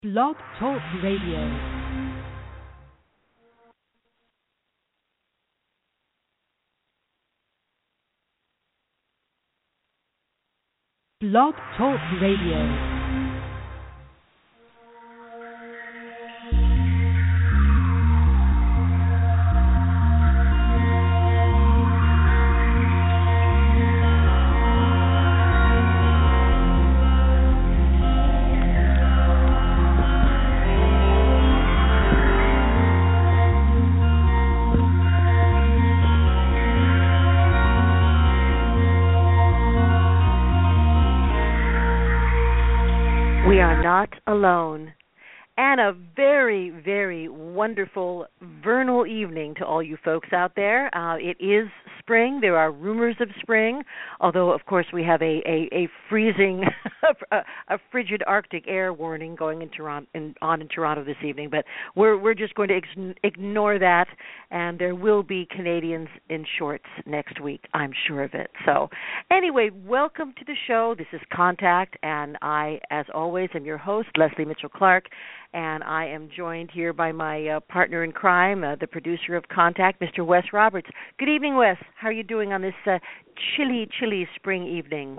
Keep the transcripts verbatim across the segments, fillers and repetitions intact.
Blog Talk Radio. Blog Talk Radio. Not alone. And a very, very wonderful vernal evening to all you folks out there. Uh, it is spring. There are rumors of spring, although, of course, we have a, a, a freezing, a, a frigid Arctic air warning going in Toronto, in, on in Toronto this evening. But we're we're just going to ex- ignore that, and there will be Canadians in shorts next week. I'm sure of it. So, anyway, welcome to the show. This is Contact, and I, as always, am your host, Leslie Mitchell-Clark. And I am joined here by my uh, partner in crime, uh, the producer of Contact, Mister Wes Roberts. Good evening, Wes. How are you doing on this uh, chilly, chilly spring evening?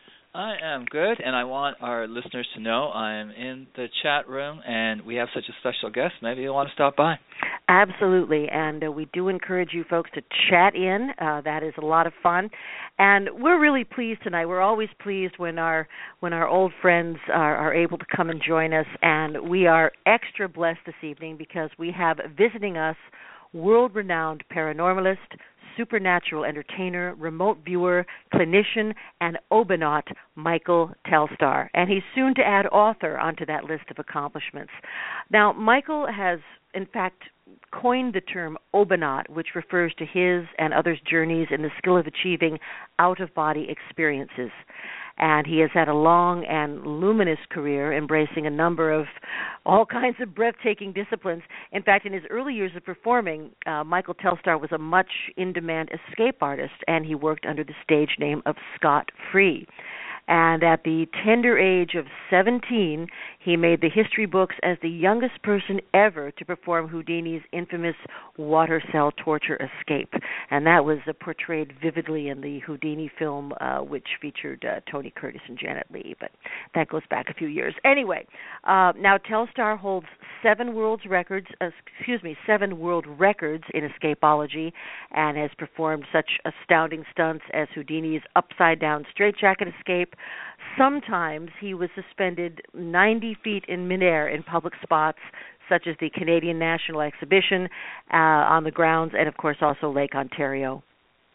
I am good, and I want our listeners to know I am in the chat room, and we have such a special guest. Maybe you'll want to stop by. Absolutely, and uh, we do encourage you folks to chat in. Uh, that is a lot of fun, and we're really pleased tonight. We're always pleased when our when our old friends are, are able to come and join us, and we are extra blessed this evening because we have visiting us world-renowned paranormalist, supernatural entertainer, remote viewer, clinician, and Obonaut, Michael Telstar. And he's soon to add author onto that list of accomplishments. Now, Michael has, in fact, coined the term Obonaut, which refers to his and others' journeys in the skill of achieving out-of-body experiences. And he has had a long and luminous career embracing a number of all kinds of breathtaking disciplines. In fact, in his early years of performing, uh, Michael Telstar was a much in-demand escape artist, and he worked under the stage name of Scott Free. And at the tender age of seventeen, he made the history books as the youngest person ever to perform Houdini's infamous water cell torture escape. And that was uh, portrayed vividly in the Houdini film, uh, which featured uh, Tony Curtis and Janet Leigh. But that goes back a few years. Anyway, uh, now Telstar holds seven world records, uh, excuse me, seven world records in escapology, and has performed such astounding stunts as Houdini's upside-down straitjacket escape. Sometimes he was suspended ninety feet in midair in public spots, such as the Canadian National Exhibition uh, on the grounds, and of course also Lake Ontario.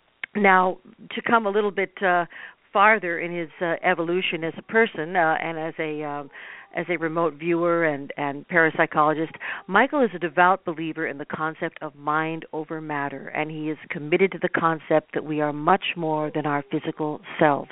Now, to come a little bit uh, farther in his uh, evolution as a person uh, and as a um, as a remote viewer and, and parapsychologist, Michael is a devout believer in the concept of mind over matter, and he is committed to the concept that we are much more than our physical selves.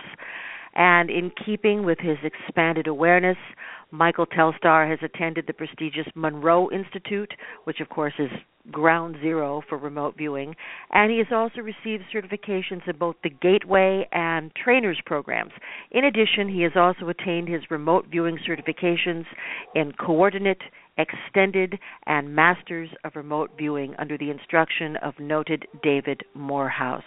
And in keeping with his expanded awareness, Michael Telstar has attended the prestigious Monroe Institute, which of course is ground zero for remote viewing, and he has also received certifications in both the Gateway and Trainers programs. In addition, he has also attained his remote viewing certifications in Coordinate, Extended, and Masters of Remote Viewing under the instruction of noted David Morehouse.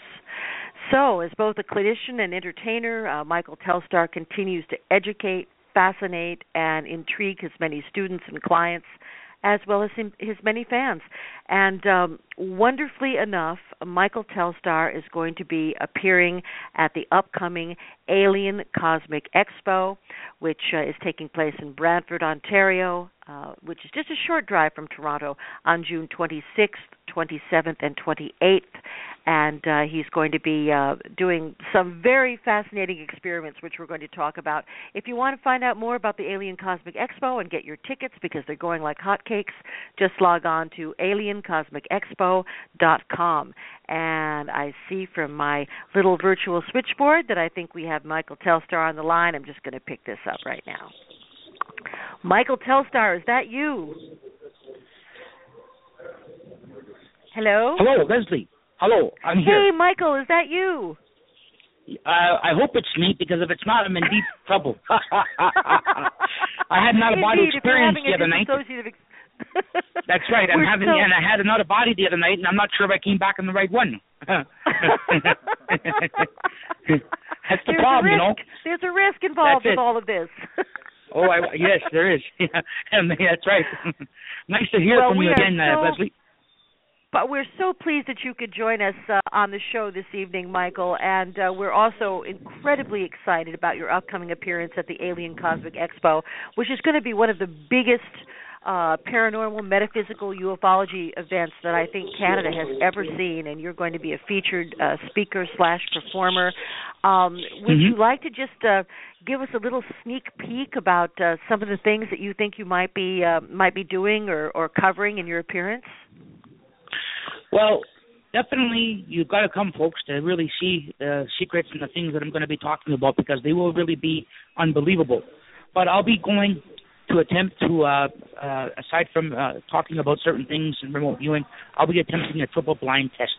So, as both a clinician and entertainer, uh, Michael Telstar continues to educate, fascinate, and intrigue his many students and clients, as well as his many fans. And um, wonderfully enough, Michael Telstar is going to be appearing at the upcoming Alien Cosmic Expo, which uh, is taking place in Brantford, Ontario, uh, which is just a short drive from Toronto, on June twenty-sixth, twenty-seventh, and twenty-eighth. And uh, he's going to be uh, doing some very fascinating experiments, which we're going to talk about. If you want to find out more about the Alien Cosmic Expo and get your tickets, because they're going like hotcakes, just log on to alien cosmic expo dot com. And I see from my little virtual switchboard that I think we have Michael Telstar on the line. I'm just going to pick this up right now. Michael Telstar, is that you? Hello? Hello, Leslie. Hello, I'm here. Hey, Michael, is that you? Uh, I hope it's me, because if it's not, I'm in deep trouble. I had an out-of-body Indeed, experience the other night. Ex- That's right. I'm We're having, so... and I had an out-of-body the other night, and I'm not sure if I came back on the right one. That's the There's problem, you know. There's a risk involved with all of this. Oh, I, yes, there is. Yeah, that's right. Nice to hear well, from we you again, so, uh, Leslie. But we're so pleased that you could join us uh, on the show this evening, Michael, and uh, we're also incredibly excited about your upcoming appearance at the Alien Cosmic Expo, which is going to be one of the biggest uh, paranormal, metaphysical ufology events that I think Canada has ever seen, and you're going to be a featured uh, speaker slash performer. Um, would mm-hmm. you like to just uh, give us a little sneak peek about uh, some of the things that you think you might be uh, might be doing or, or covering in your appearance? Well, definitely you've got to come, folks, to really see the secrets and the things that I'm going to be talking about, because they will really be unbelievable. But I'll be going to attempt to, uh, uh, aside from uh, talking about certain things and remote viewing, I'll be attempting a triple blind test.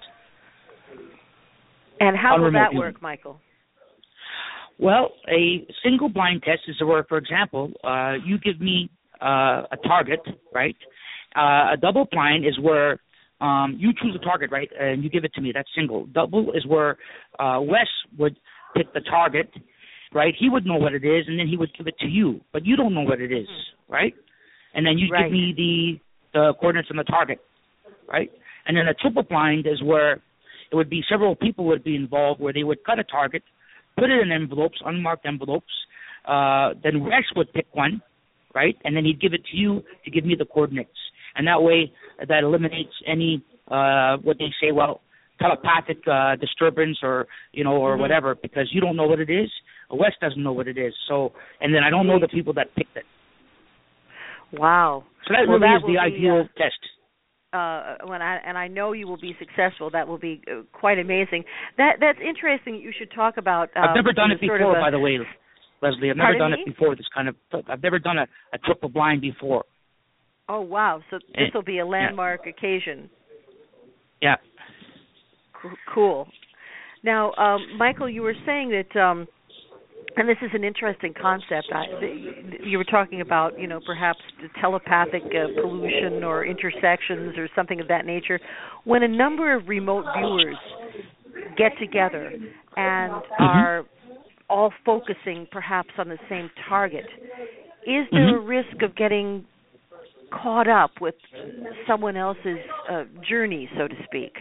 And how will that viewing. work, Michael? Well, a single blind test is where, for example, uh, you give me uh, a target, right? Uh, a double blind is where Um, you choose a target, right, and you give it to me. That's single. Double is where uh, Wes would pick the target, right? He would know what it is, and then he would give it to you. But you don't know what it is, right? And then you right. give me the, the coordinates on the target, right? And then a triple blind is where it would be several people would be involved, where they would cut a target, put it in envelopes, unmarked envelopes. Uh, then Wes would pick one, right? And then he'd give it to you to give me the coordinates. And that way, that eliminates any, uh, what they say, well, telepathic uh, disturbance or, you know, or mm-hmm. whatever, because you don't know what it is. Wes doesn't know what it is. So, and then I don't know the people that picked it. Wow. So that well, really that is the be, ideal uh, test. Uh, when I and I know you will be successful. That will be uh, quite amazing. That that's interesting. You should talk about. Um, I've never done it before, a, by the way, Leslie. I've never Pardon done me? it before. This kind of. I've never done a, a triple blind before. Oh wow! So this will be a landmark yeah. occasion. Yeah. C- cool. Now, um, Michael, you were saying that, um, and this is an interesting concept. I, the, you were talking about, you know, perhaps telepathic uh, pollution or intersections or something of that nature. When a number of remote viewers get together and mm-hmm. are all focusing perhaps on the same target, is there mm-hmm. a risk of getting caught up with someone else's uh, journey, so to speak?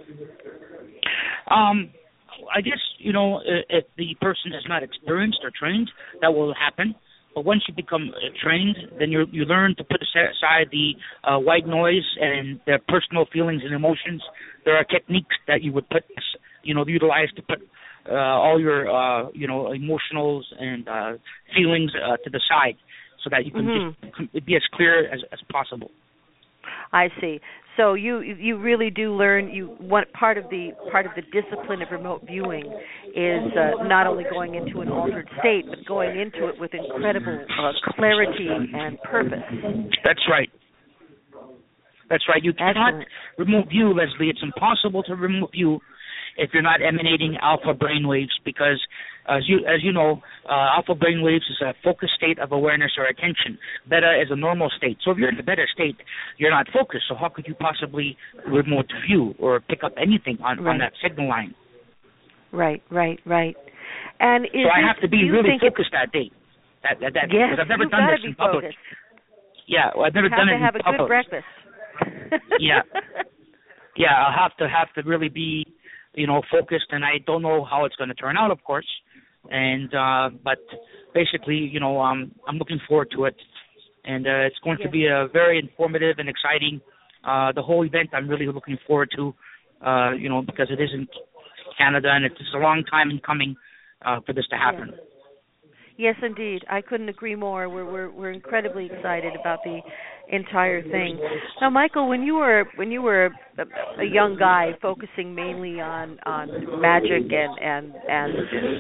Um, I guess, you know, if the person is not experienced or trained, that will happen. But once you become trained, then you you learn to put aside the uh, white noise and their personal feelings and emotions. There are techniques that you would put, you know, utilize to put uh, all your, uh, you know, emotionals and uh, feelings uh, to the side, so that you can mm-hmm. just be as clear as, as possible. I see. So you you really do learn. You one part of the part of the discipline of remote viewing is uh, not only going into an altered state, but going into it with incredible uh, clarity and purpose. That's right. That's right. You Excellent. cannot remote view, Leslie. It's impossible to remote view if you're not emanating alpha brainwaves, because as you as you know, uh, alpha brainwaves is a focused state of awareness or attention. Beta is a normal state. So if you're in the beta state, you're not focused. So how could you possibly remote view or pick up anything on, right. on that signal line? Right, right, right. And is so I this, have to be really focused that day. That that, that yes, I've never you've done got this to be in public. Focused. Yeah, well, I've never you done it in have to have a public. good breakfast. yeah, yeah. I'll have to have to really be, you know, focused, and I don't know how it's going to turn out, of course. And uh, but basically, you know, um, I'm looking forward to it, and uh, it's going yes. to be a very informative and exciting. Uh, the whole event, I'm really looking forward to, uh, you know, because it is in Canada, and it's a long time in coming uh, for this to happen. Yes. Yes, indeed. I couldn't agree more. We're we're we're incredibly excited about the entire thing. Now, Michael, when you were when you were a, a young guy focusing mainly on, on magic and and and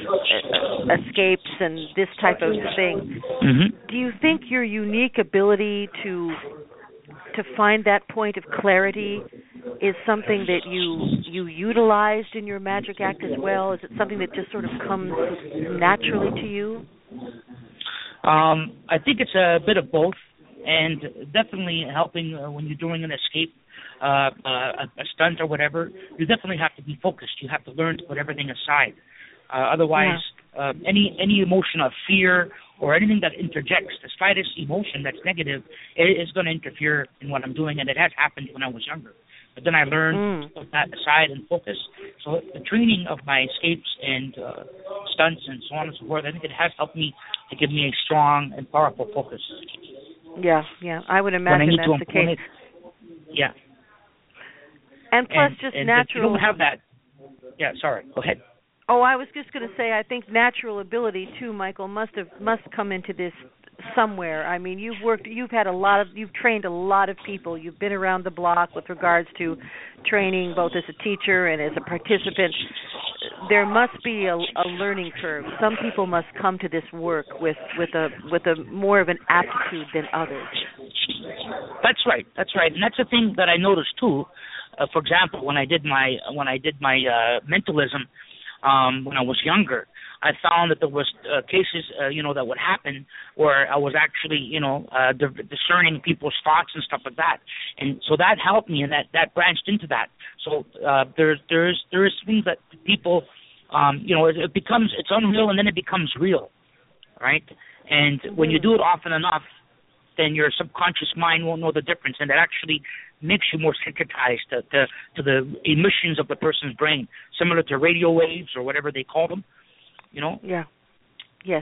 uh, escapes and this type of thing, mm-hmm. do you think your unique ability to to find that point of clarity is something that you you utilized in your magic act as well? Is it something that just sort of comes naturally to you? Um, I think it's a bit of both, and definitely helping uh, when you're doing an escape, uh, uh, a stunt or whatever. You definitely have to be focused. You have to learn to put everything aside. Uh, otherwise, yeah. uh, any any emotion of fear or anything that interjects, the slightest emotion that's negative, it is going to interfere in what I'm doing, and it has happened when I was younger. But then I learned mm. to put that aside and focus. So the training of my escapes and uh, stunts and so on and so forth, I think it has helped me to give me a strong and powerful focus. Yeah, yeah. I would imagine I that's the case. It, yeah. And plus and, just and natural... If you don't have that... Yeah, sorry. Go ahead. Oh, I was just going to say, I think natural ability too, Michael, must have must come into this somewhere. I mean, you've worked, you've had a lot of, you've trained a lot of people. You've been around the block with regards to training, both as a teacher and as a participant. There must be a, a learning curve. Some people must come to this work with with a with a more of an aptitude than others. That's right. That's right, and that's the thing that I noticed too. Uh, for example, when I did my when I did my uh, mentalism. Um, when I was younger, I found that there was uh, cases, uh, you know, that would happen where I was actually, you know, uh, discerning people's thoughts and stuff like that, and so that helped me, and that, that branched into that. So uh, there's there's there's things that people, um, you know, it, it becomes it's unreal, and then it becomes real, right? And when you do it often enough, then your subconscious mind won't know the difference, and it actually makes you more sensitized to, to, to the emissions of the person's brain, similar to radio waves or whatever they call them, you know? Yeah. Yes.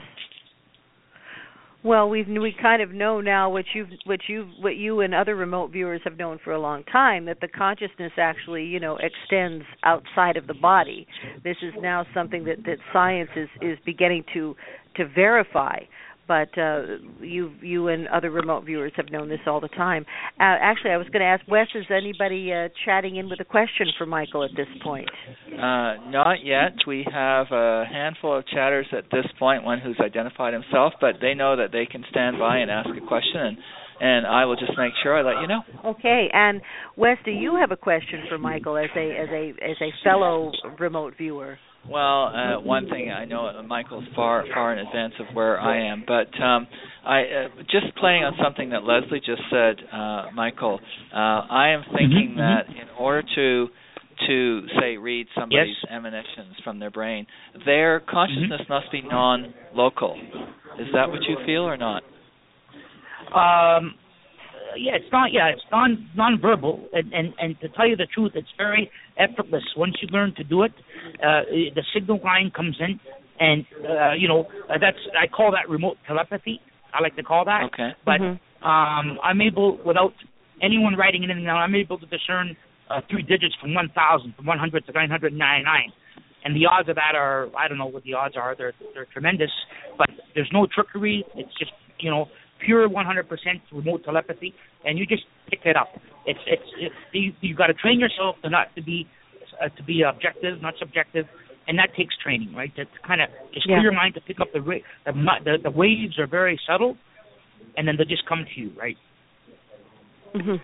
Well, we've we kind of know now what you've what you what you and other remote viewers have known for a long time, that the consciousness actually, you know, extends outside of the body. This is now something that, that science is, is beginning to to verify. But uh, you you and other remote viewers have known this all the time. Uh, actually, I was going to ask Wes, is anybody uh, chatting in with a question for Michael at this point? Uh, not yet. We have a handful of chatters at this point, one who's identified himself, but they know that they can stand by and ask a question, and, and I will just make sure I let you know. Okay. And Wes, do you have a question for Michael as a as a as a fellow remote viewer? Well, uh, one thing I know, uh, Michael's far, far in advance of where I am, but um, I uh, just playing on something that Leslie just said, uh, Michael. Uh, I am thinking mm-hmm, that mm-hmm. in order to, to say, read somebody's yes. emanations from their brain, their consciousness mm-hmm. must be non-local. Is that what you feel or not? Um. Yeah, it's not. Yeah, it's non non-verbal, and, and and to tell you the truth, it's very effortless. Once you learn to do it, uh, the signal line comes in, and uh, you know uh, that's I call that remote telepathy. I like to call that. Okay. But mm-hmm. um, I'm able, without anyone writing anything down, I'm able to discern uh, three digits from one thousand, from one hundred to nine hundred ninety-nine. And the odds of that are, I don't know what the odds are. They're they're tremendous. But there's no trickery. It's just, you know, pure one hundred percent remote telepathy, and you just pick it up. It's it's, it's you, you've got to train yourself to not to be uh, to be objective, not subjective, and that takes training, right? To kind of just yeah. clear your mind to pick up the, the the the waves are very subtle, and then they just come to you, right? Mm-hmm.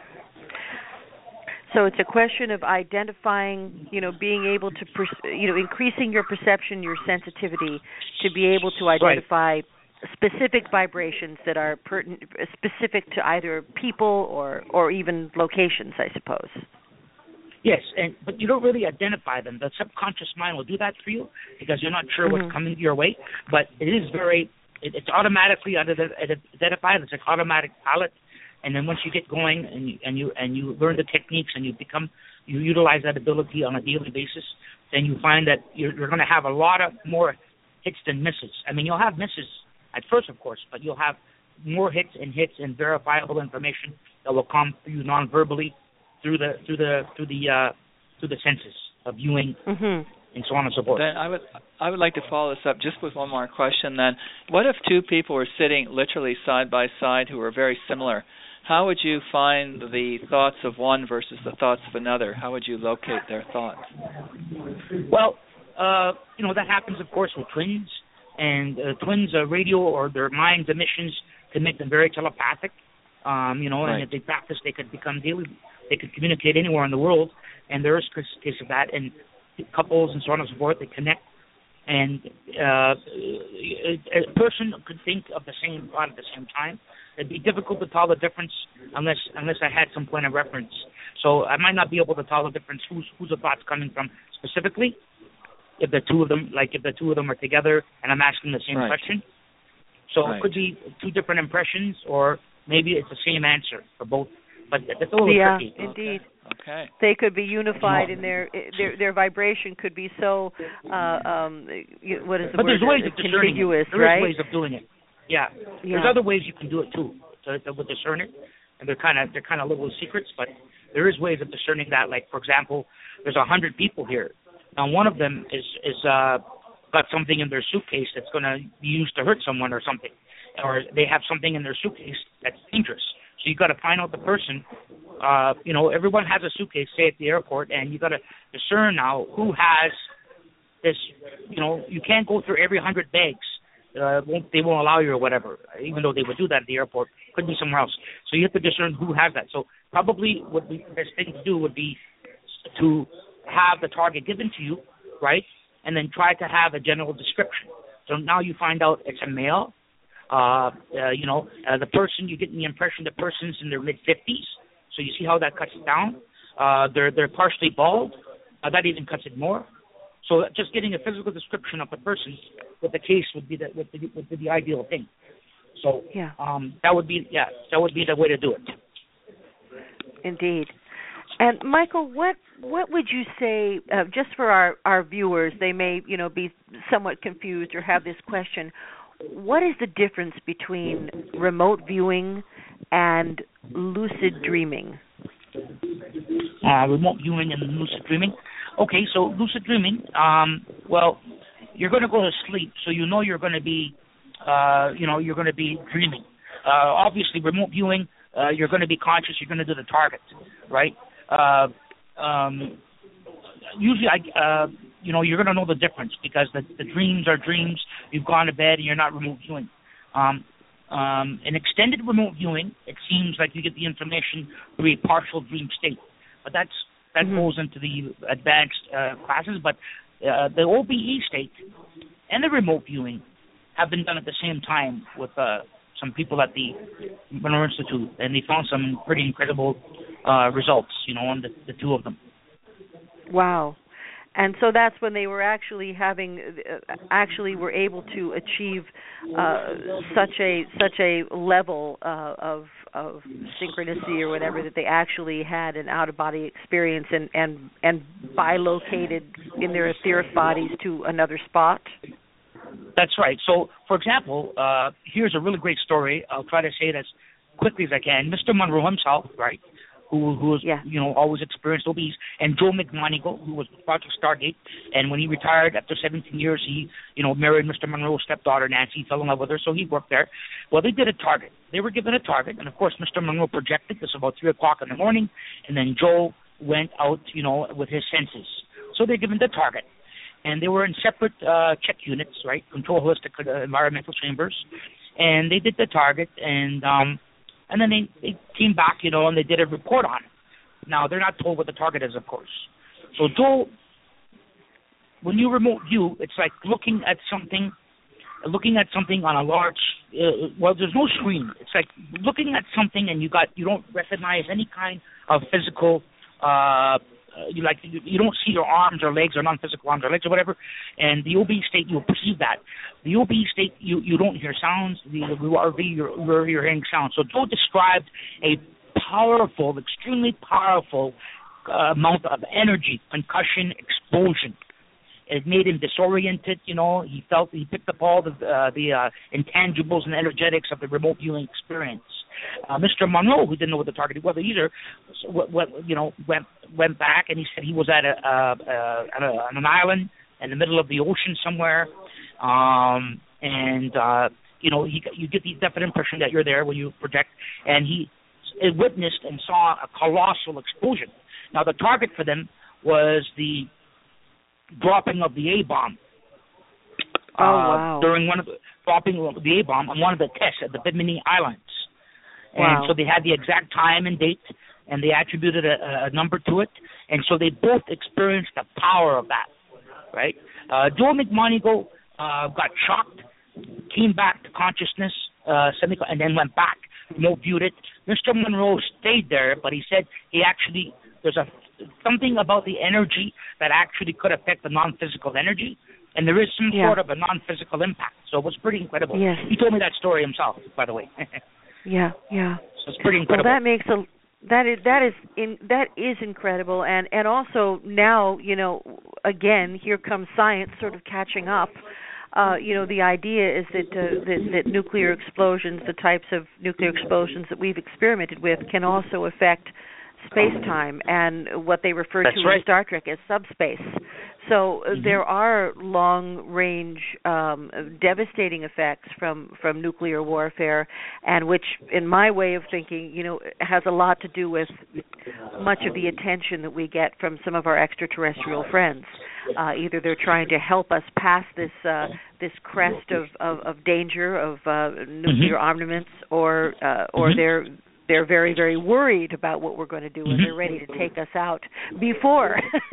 So it's a question of identifying, you know, being able to, per- you know, increasing your perception, your sensitivity to be able to identify. Right. Specific vibrations that are pertinent, specific to either people or, or even locations, I suppose. Yes, and but you don't really identify them. The subconscious mind will do that for you because you're not sure mm-hmm. what's coming your way. But it is very, it, it's automatically identified. It's like automatic pilot. And then once you get going and you, and you and you learn the techniques and you become, you utilize that ability on a daily basis, then you find that you're, you're going to have a lot of more hits than misses. I mean, you'll have misses at first, of course, but you'll have more hits and hits and verifiable information that will come through non-verbally through the through the through the uh, through the senses of viewing mm-hmm. and so on and so forth. Then I would I would like to follow this up just with one more question. Then, what if two people were sitting literally side by side who were very similar? How would you find the thoughts of one versus the thoughts of another? How would you locate their thoughts? Well, uh, you know that happens, of course, with twins. And uh, twins' uh, radio or their mind's emissions can make them very telepathic, um, you know, right. and if they practice, they could become daily, they could communicate anywhere in the world, and there is a case of that, and couples and so on and so forth, they connect, and uh, a, a person could think of the same thought at the same time. It'd be difficult to tell the difference unless unless I had some point of reference. So I might not be able to tell the difference who's who's the thought's coming from specifically. If the two of them, like if the two of them are together, and I'm asking the same right. question, so right. it could be two different impressions, or maybe it's the same answer for both. But that's a little yeah, tricky. Indeed. Okay. They could be unified in their their their vibration could be so uh, um what is the but word? there's ways of discerning contiguous, it. There right? is ways of doing it. Yeah. yeah. There's other ways you can do it too to, to, to discern it, and they're kind of they're kind of little secrets, but there is ways of discerning that. Like for example, there's a hundred people here. Now one of them is is uh, got something in their suitcase that's going to be used to hurt someone or something, or they have something in their suitcase that's dangerous. So you got to find out the person. Uh, you know, everyone has a suitcase, say at the airport, and you got to discern now who has this. You know, you can't go through every hundred bags. Uh, won't they won't allow you or whatever. Even though they would do that at the airport, could be somewhere else. So you have to discern who has that. So probably what the best thing to do would be to have the target given to you, right, and then try to have a general description. So now you find out it's a male. Uh, uh, you know, uh, the person, you get the impression the person's in their mid-fifties, so you see how that cuts it down. Uh, they're they're partially bald. Uh, that even cuts it more. So just getting a physical description of the person with the case would be the would be, would be the ideal thing. So yeah. um, that would be yeah that would be the way to do it. Indeed. And Michael, what what would you say, uh, just for our, our viewers, they may you know be somewhat confused or have this question. What is the difference between remote viewing and lucid dreaming? Uh, remote viewing and lucid dreaming. Okay, so lucid dreaming, um, well, you're going to go to sleep, so you know you're going to be, uh, you know, you're going to be dreaming. Uh, obviously, remote viewing, uh, you're going to be conscious. You're going to do the target, right? Uh, um, usually, I. Uh, you know, you're going to know the difference because the, the dreams are dreams. You've gone to bed and you're not remote viewing. Um, um, an extended remote viewing, it seems like you get the information through a partial dream state. But that's that mm-hmm. goes into the advanced uh, classes. But uh, the O B E state and the remote viewing have been done at the same time with uh, some people at the Monroe Institute, and they found some pretty incredible uh, results, you know, on the, the two of them. Wow. And so that's when they were actually having, uh, actually were able to achieve uh, such a such a level uh, of of synchronicity or whatever that they actually had an out of body experience and and and bilocated in their etheric bodies to another spot. That's right. So, for example, uh, here's a really great story. I'll try to say it as quickly as I can. Mister Monroe himself, right? Who who was yeah. you know always experienced O B Es, and Joe McMonigal, who was Project Stargate, and when he retired after seventeen years, he you know married Mister Monroe's stepdaughter Nancy, fell in love with her, so he worked there. Well, they did a target. They were given a target, and of course Mister Monroe projected this about three o'clock in the morning, and then Joe went out you know with his senses. So they're given the target, and they were in separate uh, check units, right? Control holistic uh, environmental chambers, and they did the target, and um, And then they, they came back, you know, and they did a report on it. Now, they're not told what the target is, of course. So, Joel, when you remote view, it's like looking at something, looking at something on a large, uh, well, there's no screen. It's like looking at something and you got, you don't recognize any kind of physical, uh, you like, you, you don't see your arms or legs or non-physical arms or legs or whatever. And the O B state, you'll perceive that. The O B state, you, you don't hear sounds. The R V, you're, you're, you're hearing sounds. So Joe described a powerful, extremely powerful uh, amount of energy, concussion, explosion. It made him disoriented, you know. He felt, he picked up all the uh, the uh, intangibles and energetics of the remote viewing experience. Uh, Mister Monroe, who didn't know what the target was either, what, what, you know, went went back and he said he was at a, uh, uh, at, a on an island in the middle of the ocean somewhere, um, and uh, you know, he, you get the definite impression that you're there when you project, and he witnessed and saw a colossal explosion. Now, the target for them was the dropping of the A-bomb. Oh, uh, wow. During one of the dropping of the A-bomb on one of the tests at the Bimini Islands. And wow. so they had the exact time and date, and they attributed a, a number to it. And so they both experienced the power of that, right? Uh, Joe McMonigle uh, got shocked, came back to consciousness, uh, and then went back, remote viewed it. Mister Monroe stayed there, but he said he actually, there's a something about the energy that actually could affect the non-physical energy, and there is some yeah. sort of a non-physical impact. So it was pretty incredible. Yes. He told me that story himself, by the way. yeah, yeah. So it's pretty incredible. Well, that makes a that is that is in that is incredible, and and also now, you know, again, here comes science sort of catching up. Uh, you know, the idea is that, uh, that that nuclear explosions, the types of nuclear explosions that we've experimented with, can also affect space-time and what they refer That's to right. in Star Trek as subspace. So uh, mm-hmm. there are long-range, um, devastating effects from, from nuclear warfare, and which, in my way of thinking, you know, has a lot to do with much of the attention that we get from some of our extraterrestrial friends. Uh, either they're trying to help us pass this uh, this crest of, of, of danger of uh, nuclear mm-hmm. armaments, or uh, or mm-hmm. they're they're very, very worried about what we're going to do, and they're ready to take us out before.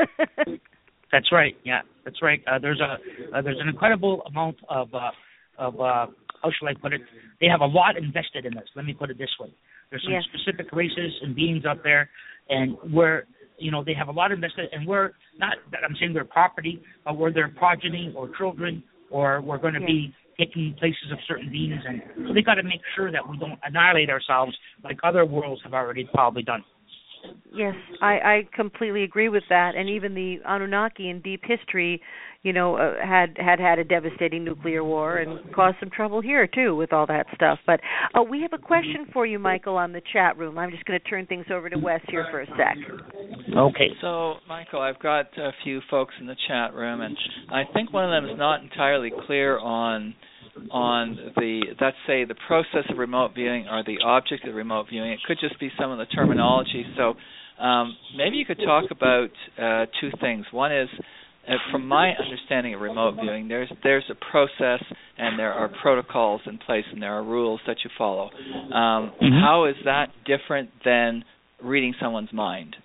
That's right. Yeah, that's right. Uh, there's a uh, there's an incredible amount of uh, of uh, how shall I put it? They have a lot invested in this. Let me put it this way. There's some yes. specific races and beings out there, and we're you know they have a lot invested, and we're not that I'm saying their property, but we're their progeny or children, or we're going to yes. be taking places of certain beings, and so they got to make sure that we don't annihilate ourselves like other worlds have already probably done. Yes, I, I completely agree with that. And even the Anunnaki in deep history, you know, uh, had, had had a devastating nuclear war and caused some trouble here, too, with all that stuff. But uh, we have a question for you, Michael, on the chat room. I'm just going to turn things over to Wes here for a sec. Okay. So, Michael, I've got a few folks in the chat room, and I think one of them is not entirely clear on on the, let's say, the process of remote viewing or the object of remote viewing. It could just be some of the terminology. So um, maybe you could talk about uh, two things. One is, uh, from my understanding of remote viewing, there's there's a process and there are protocols in place and there are rules that you follow. Um, mm-hmm. How is that different than reading someone's mind?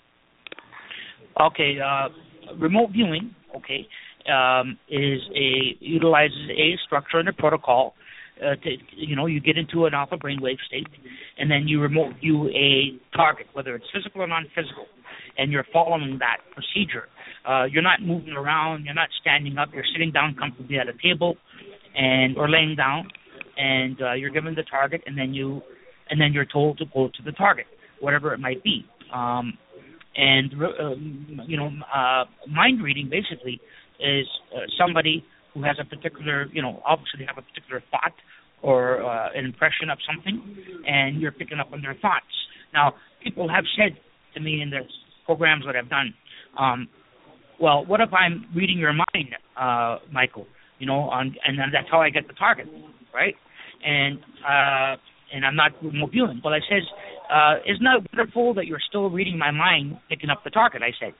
Okay, uh, remote viewing, okay, Um, is a utilizes a structure and a protocol. Uh, to, you know, you get into an alpha brainwave state, and then you remote view a target, whether it's physical or non-physical, and you're following that procedure. Uh, you're not moving around. You're not standing up. You're sitting down comfortably at a table, and or laying down, and uh, you're given the target, and then you, and then you're told to go to the target, whatever it might be. Um, and uh, you know, uh, mind reading basically is uh, somebody who has a particular, you know, obviously they have a particular thought or uh, an impression of something, and you're picking up on their thoughts. Now, people have said to me in the programs that I've done, um, well, what if I'm reading your mind, uh, Michael? You know, on, and then that's how I get the target, right? And uh, and I'm not remote viewing. Well, I says, uh, isn't that wonderful that you're still reading my mind, picking up the target? I said.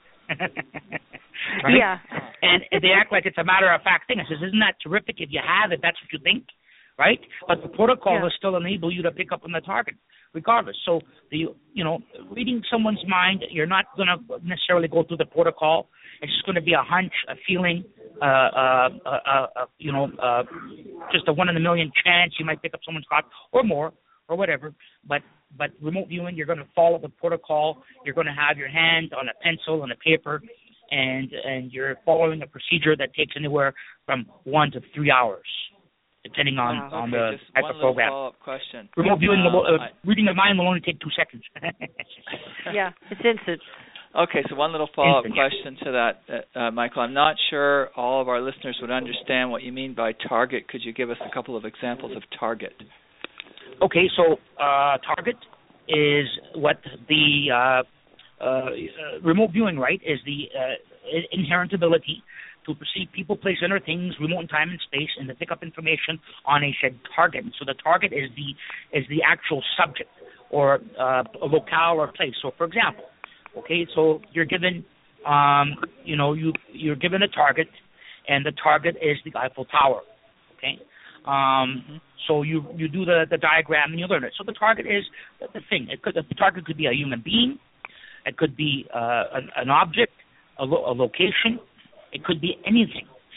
Right? Yeah. And they act like it's a matter-of-fact thing. I says, isn't that terrific if you have it, that's what you think, right? But the protocol yeah. will still enable you to pick up on the target regardless. So, the you know, reading someone's mind, you're not going to necessarily go through the protocol. It's just going to be a hunch, a feeling, uh, uh, uh, uh, you know, uh, just a one-in-a-million chance you might pick up someone's thought or more or whatever. But But remote viewing, you're going to follow the protocol. You're going to have your hand on a pencil and a paper, and and you're following a procedure that takes anywhere from one to three hours, depending on, wow. on okay, the just type one of program. Follow-up question. Remote viewing, um, will, uh, I, reading the mind will only take two seconds. Yeah, it's instant. Okay, so one little follow-up Instant. question to that, uh, uh, Michael. I'm not sure all of our listeners would understand what you mean by target. Could you give us a couple of examples of target? Okay, so uh, target is what the uh, uh, remote viewing, right, is the uh, inherent ability to perceive people, place, and or things, remote in time and space, and to pick up information on a said target. So the target is the is the actual subject or uh, a locale or place. So, for example, okay, so you're given, um, you know, you you're given a target, and the target is the Eiffel Tower. Okay. Um, mm-hmm. So you, you do the, the diagram and you learn it. So the target is the, the thing. It could, the target could be a human being. It could be uh, an, an object, a, lo- a location. It could be anything.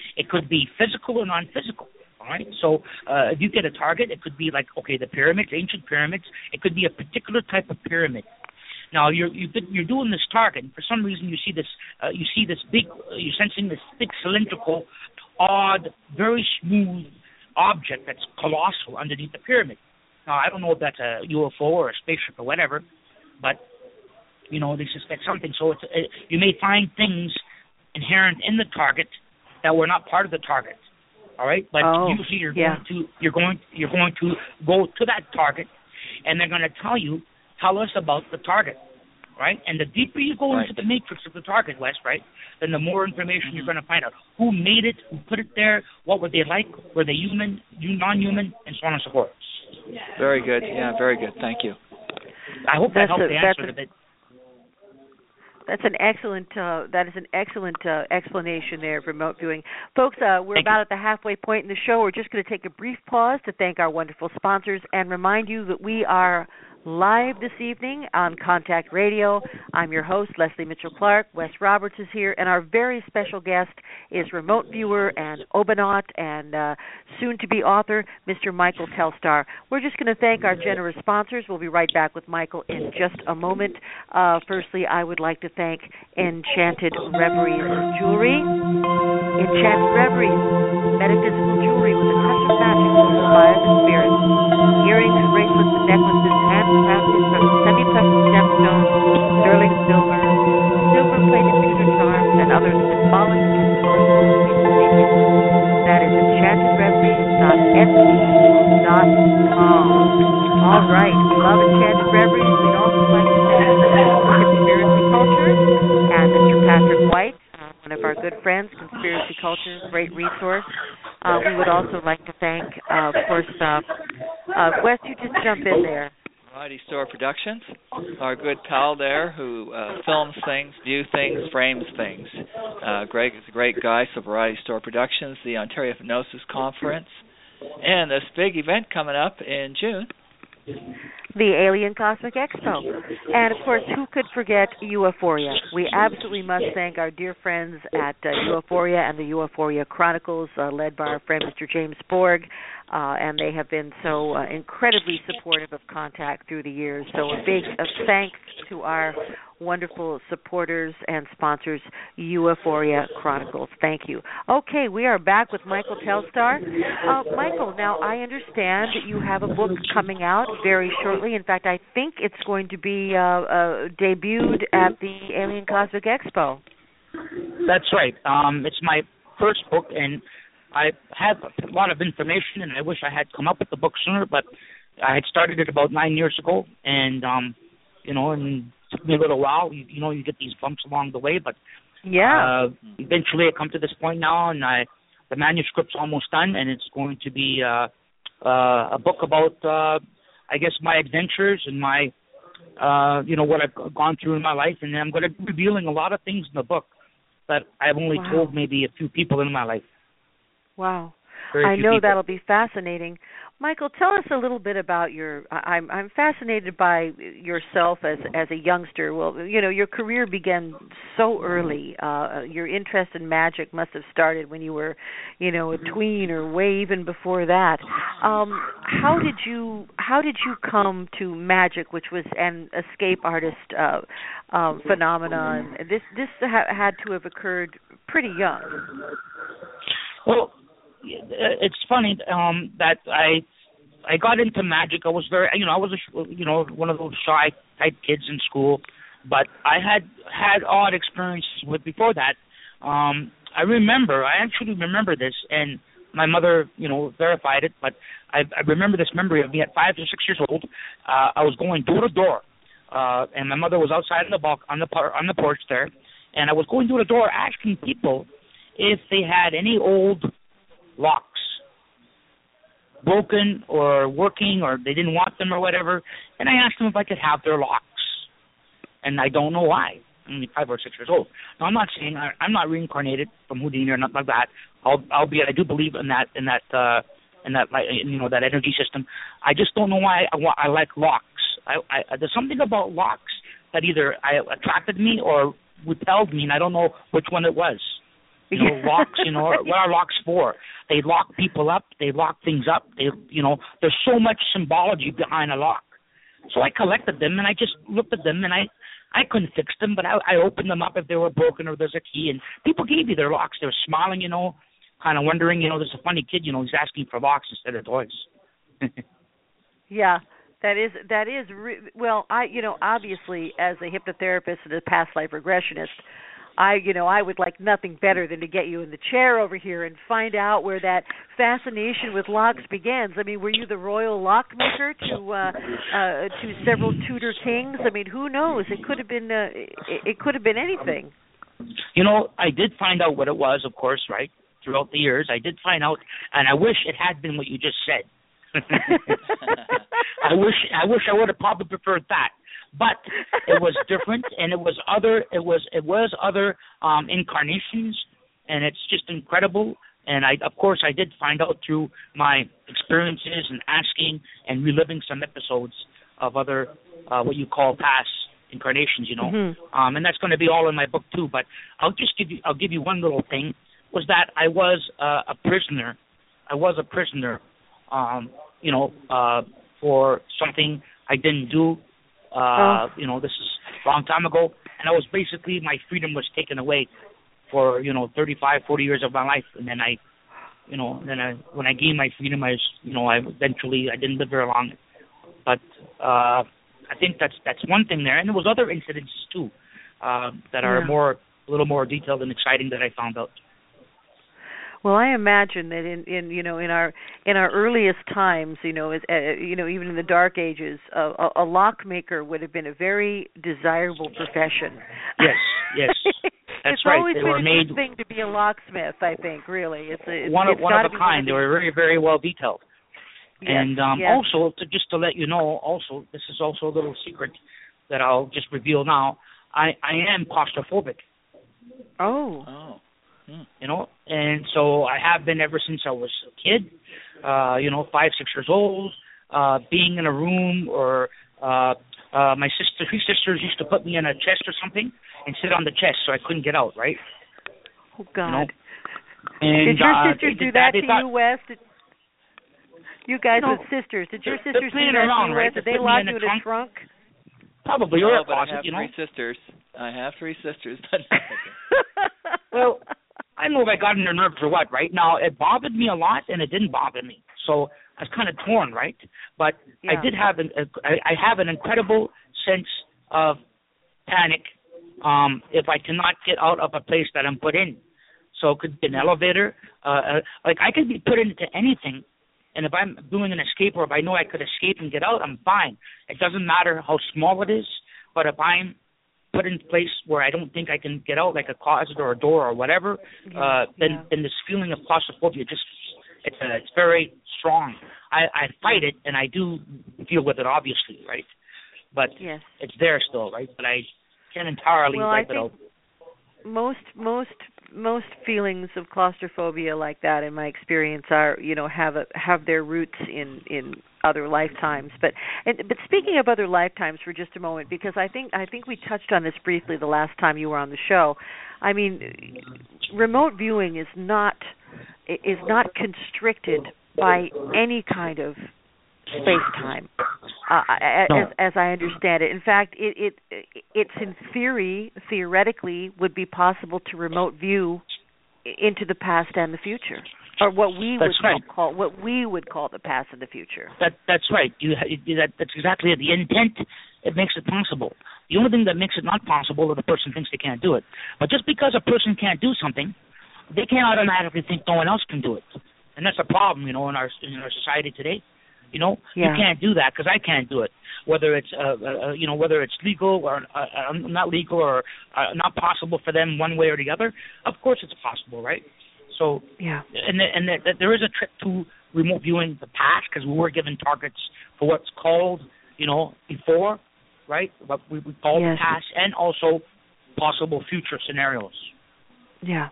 It could be physical or non-physical. All right. So uh, if you get a target, it could be like, okay, the pyramids, ancient pyramids. It could be a particular type of pyramid. Now you're you you're doing this target, and for some reason you see this uh, you see this big uh, you're sensing this big cylindrical, odd, very smooth object that's colossal underneath the pyramid. Now I don't know if that's a U F O or a spaceship or whatever, but you know they suspect something. So it's it, you may find things inherent in the target that were not part of the target. All right, but oh, usually you're yeah. going to you're going you're going to go to that target, and they're going to tell you. Tell us about the target, right? And the deeper you go right. into the matrix of the target, Wes, right, then the more information mm-hmm. you're going to find out. Who made it? Who put it there? What were they like? Were they human, non-human, and so on and so forth. Very good. Yeah, very good. Thank you. I hope that's that helped a, the answer that's a bit. That's an excellent. Uh, that is an excellent uh, explanation there of remote viewing, folks. Uh, we're Thank about you. at the halfway point in the show. We're just going to take a brief pause to thank our wonderful sponsors and remind you that we are live this evening on Contact Radio. I'm your host, Leslie Mitchell-Clark. Wes Roberts is here, and our very special guest is remote viewer and Obonaut and uh, soon-to-be author, Mister Michael Telstar. We're just going to thank our generous sponsors. We'll be right back with Michael in just a moment. Uh, firstly, I would like to thank Enchanted Reveries Jewelry. Enchanted Reveries, metaphysical jewelry with a touch of magic to inspire the spirit. Earrings, bracelets, and necklaces handcrafted from semi-precious gemstones, sterling silver, silver-plated pewter charms, and other symbolic ingredients. That is enchantedreveries dot etsy dot com. All right, we love Enchanted Reveries. We'd also like to thank Conspiracy Culture and Mister Patrick White, one of our good friends. Conspiracy Culture, great resource. Uh, we would also like to thank, uh, of course, uh, uh, Wes, you just jump in there. Variety Store Productions, our good pal there who uh, films things, views things, frames things. Uh, Greg is a great guy, so Variety Store Productions, the Ontario Hypnosis Conference, and this big event coming up in June. The Alien Cosmic Expo. And, of course, who could forget UFOria? We absolutely must thank our dear friends at uh, UFOria and the UFOria Chronicles, uh, led by our friend Mister James Borg, uh, and they have been so uh, incredibly supportive of Contact through the years. So a big uh, thanks to our wonderful supporters and sponsors, UFOria Chronicles. Thank you. Okay, we are back with Michael Telstar. Uh, Michael, now I understand that you have a book coming out very shortly. In fact, I think it's going to be uh, uh, debuted at the Alien Cosmic Expo. That's right. Um, it's my first book, and I have a lot of information, and I wish I had come up with the book sooner, but I had started it about nine years ago, and, um, you know, and it took me a little while. You, you know, you get these bumps along the way, but yeah. uh, eventually I come to this point now, and I, the manuscript's almost done, and it's going to be uh, uh, a book about, uh, I guess, my adventures and my, uh, you know, what I've gone through in my life, and I'm going to be revealing a lot of things in the book that I've only wow. told maybe a few people in my life. Wow. Very I know people. that'll be fascinating. Michael, tell us a little bit about your. I'm I'm fascinated by yourself as as a youngster. Well, you know, your career began so early. Uh, your interest in magic must have started when you were, you know, a tween or way even before that. Um, how did you How did you come to magic, which was an escape artist uh, um, phenomenon? This this ha- had to have occurred pretty young. Well, it's funny um, that I I got into magic. I was very, you know, I was a, you know one of those shy type kids in school, but I had had odd experiences with before that. Um, I remember, I actually remember this, and my mother, you know, verified it. But I, I remember this memory of me at five or six years old. Uh, I was going door to door, uh, and my mother was outside on the balc- on the par- on the porch there, and I was going door to door asking people if they had any old locks, broken or working, or they didn't want them or whatever, and I asked them if I could have their locks, and I don't know why. I'm only five or six years old. Now, I'm not saying I, I'm not reincarnated from Houdini or nothing like that. I'll, albeit I do believe in that, in that, uh, in that, you know, that energy system. I just don't know why I, I like locks. I, I, there's something about locks that either I attracted me or repelled me, and I don't know which one it was. You know, locks, you know, what are locks for? They lock people up. They lock things up. They, you know, there's so much symbology behind a lock. So I collected them, and I just looked at them, and I, I couldn't fix them, but I, I opened them up if they were broken or there's a key. And people gave me their locks. They were smiling, you know, kind of wondering, you know, there's a funny kid, you know, he's asking for locks instead of toys. Yeah. That is that is re- well, I you know obviously as a hypnotherapist and a past life regressionist, I you know I would like nothing better than to get you in the chair over here and find out where that fascination with locks begins. I mean, were you the royal lockmaker to uh, uh, to several Tudor kings? I mean, who knows? It could have been uh, it, it could have been anything. You know, I did find out what it was, of course, right? Throughout the years, I did find out, and I wish it had been what you just said. I wish I wish I would have probably preferred that, but it was different, and it was other it was it was other um, incarnations, and it's just incredible. And I, of course, I did find out through my experiences and asking and reliving some episodes of other uh, what you call past incarnations, you know, mm-hmm. um, and that's going to be all in my book too. But I'll just give you I'll give you one little thing, was that I was uh, a prisoner. I was a prisoner. Um, you know, uh, for something I didn't do. Uh, oh. You know, this is a long time ago, and I was basically, my freedom was taken away for, you know, thirty-five, forty years of my life, and then I, you know, then I, when I gained my freedom, I was, you know, I eventually, I didn't live very long, but uh, I think that's that's one thing there, and there was other incidents too uh, that are yeah. more, a little more detailed and exciting that I found out. Well, I imagine that in, in you know in our in our earliest times, you know, as, uh, you know, even in the Dark Ages, uh, a, a lockmaker would have been a very desirable profession. Yes, yes, that's it's right. Always they been were a made good thing to be a locksmith. I think, really, it's, a, it's one of it's one of a kind. They were very very well detailed. Yes, and um, yes. also, to, just to let you know, also this is also a little secret that I'll just reveal now. I I am claustrophobic. Oh. Oh. You know, and so I have been ever since I was a kid, uh, you know, five, six years old, uh, being in a room or uh, uh, my sister, three sisters used to put me in a chest or something and sit on the chest so I couldn't get out, right? Oh, God. You know? And, did your uh, sisters they, do that they to thought, you, Wes? Did, you guys you know, with sisters, did your they're, sisters they're do that around, to you, right? Wes? Did they lock you in a trunk? Probably, no, or a but closet, I have you know? three sisters. I have three sisters. But well, I don't know if I got on their nerves or what, right? Now, it bothered me a lot, and it didn't bother me. So I was kind of torn, right? But yeah. I did have an, a, I have an incredible sense of panic um, if I cannot get out of a place that I'm put in. So it could be an elevator. Uh, uh, like, I could be put into anything, and if I'm doing an escape or if I know I could escape and get out, I'm fine. It doesn't matter how small it is, but if I'm put in a place where I don't think I can get out, like a closet or a door or whatever, yeah, uh, then, yeah. then this feeling of claustrophobia just, it's, uh, it's very strong. I, I fight it, and I do deal with it, obviously, right? But yes. it's there still, right? But I can't entirely well, wipe I it out. Most, most, most feelings of claustrophobia like that, in my experience, are you know have a, have their roots in, in other lifetimes. But and, but speaking of other lifetimes, for just a moment, because I think I think we touched on this briefly the last time you were on the show. I mean, remote viewing is not is not constricted by any kind of space-time, uh, as, as I understand it. In fact, it, it it's in theory, theoretically, would be possible to remote view into the past and the future, or what we that's would right. call what we would call the past and the future. That that's right. You, you that that's exactly it. The intent, it makes it possible. The only thing that makes it not possible is the person thinks they can't do it. But just because a person can't do something, they can't automatically think no one else can do it, and that's a problem, you know, in our in our society today. You know, yeah. you can't do that because I can't do it. Whether it's, uh, uh, you know, whether it's legal or uh, uh, not legal or uh, not possible for them one way or the other, of course it's possible, right? So, yeah. And the, and the, the, there is a trick to remote viewing the past because we were given targets for what's called, you know, before, right? What we, we call yes. the past, and also possible future scenarios. Yeah.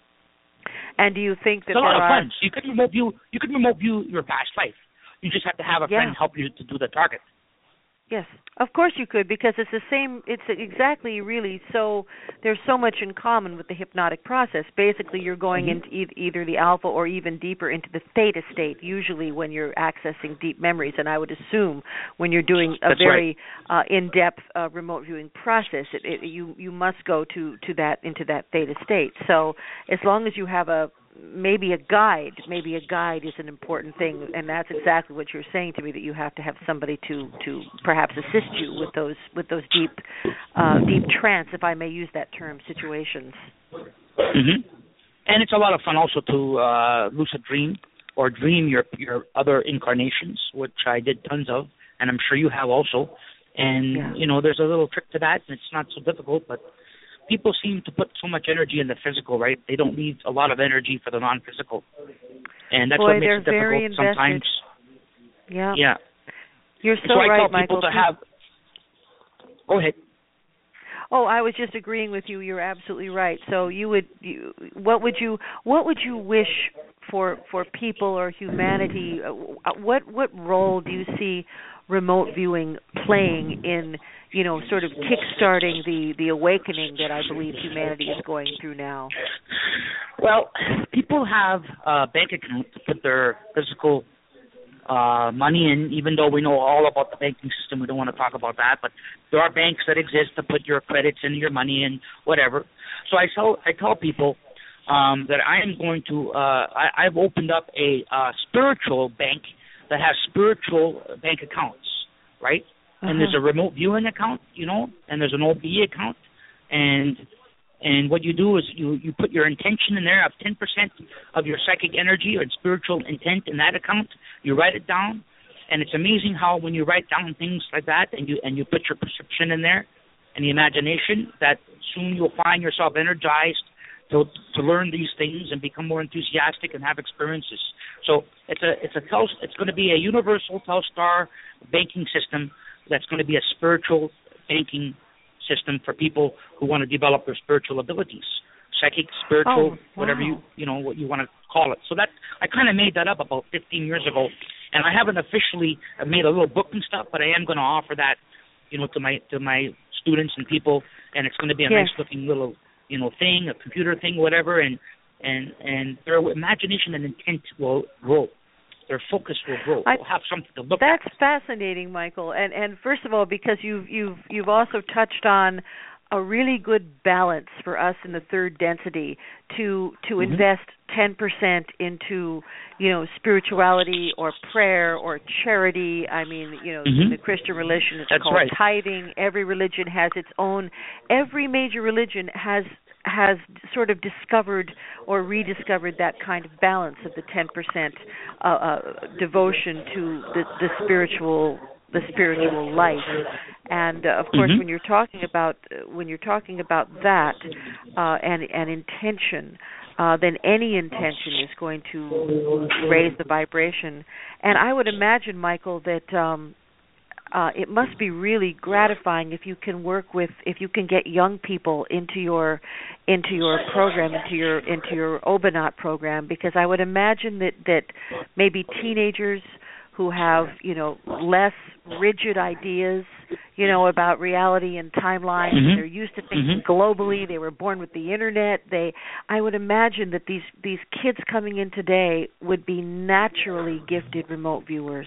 And do you think that it's a lot there of are... fun. So you could remote view. You could remote view your past life. You just have to have a yeah. friend help you to do the target. Yes, of course you could, because it's the same. It's exactly really so. There's so much in common with the hypnotic process. Basically, you're going Mm-hmm. into e- either the alpha or even deeper into the theta state. Usually, when you're accessing deep memories, and I would assume when you're doing a That's very right. uh, in-depth uh, remote viewing process, it, it, you you must go to to that into that theta state. So as long as you have a maybe a guide, maybe a guide is an important thing, and that's exactly what you're saying to me, that you have to have somebody to, to perhaps assist you with those with those deep uh, deep trance, if I may use that term, situations. Mm-hmm. And it's a lot of fun also to uh, lucid dream or dream your your other incarnations, which I did tons of, and I'm sure you have also. And Yeah. you know, there's a little trick to that, and it's not so difficult, but people seem to put so much energy in the physical, right? They don't leave a lot of energy for the non-physical, and that's Boy, what makes they're it difficult very invested. sometimes. Yeah. Yeah. You're so, so I right, tell Michael. people to have. Go ahead. Oh, I was just agreeing with you. You're absolutely right. So you would, you, what would you, what would you wish for for people or humanity? Uh, What what role do you see remote viewing playing in, you know, sort of kickstarting the the awakening that I believe humanity is going through now? Well, people have a bank account to put their physical uh, money in, even though we know all about the banking system. We don't want to talk about that, but there are banks that exist to put your credits and your money in, whatever. So I tell, I tell people um, that I am going to, uh, I, I've opened up a uh, spiritual bank that has spiritual bank accounts, right? Uh-huh. And there's a remote viewing account, you know, and there's an O B E account, and And what you do is you, you put your intention in there of ten percent of your psychic energy or spiritual intent in that account. You write it down, and it's amazing how when you write down things like that and you and you put your perception in there and the imagination, that soon you'll find yourself energized to to learn these things and become more enthusiastic and have experiences. So it's a it's a tel, it's going to be a universal Telstar banking system that's going to be a spiritual banking system for people who want to develop their spiritual abilities, psychic, spiritual, oh, wow. whatever you you know what you want to call it. So that I kind of made that up about fifteen years ago, and I haven't officially made a little book and stuff, but I am going to offer that, you know, to my to my students and people, and it's going to be a yes. nice looking little you know thing, a computer thing, whatever, and and and their imagination and intent will grow. Their focus will grow. I, They'll have something to look that's at. That's fascinating, Michael. And and first of all, because you've you've you've also touched on a really good balance for us in the third density to to mm-hmm. invest ten percent into, you know, spirituality or prayer or charity. I mean, you know, mm-hmm. the Christian religion is that's called right. tithing. Every religion has its own. Every major religion has has sort of discovered or rediscovered that kind of balance of the ten percent uh, uh, devotion to the, the spiritual the spiritual life. And uh, of course, mm-hmm. when you're talking about uh, when you're talking about that uh, and and intention, uh, then any intention is going to raise the vibration. And I would imagine, Michael, that um, uh, it must be really gratifying if you can work with, if you can get young people into your into your program, into your into your Obanat program, because I would imagine that that maybe teenagers who have, you know, less rigid ideas, you know, about reality and timelines. Mm-hmm. They're used to thinking mm-hmm. globally. They were born with the internet. They, I would imagine that these these kids coming in today would be naturally gifted remote viewers.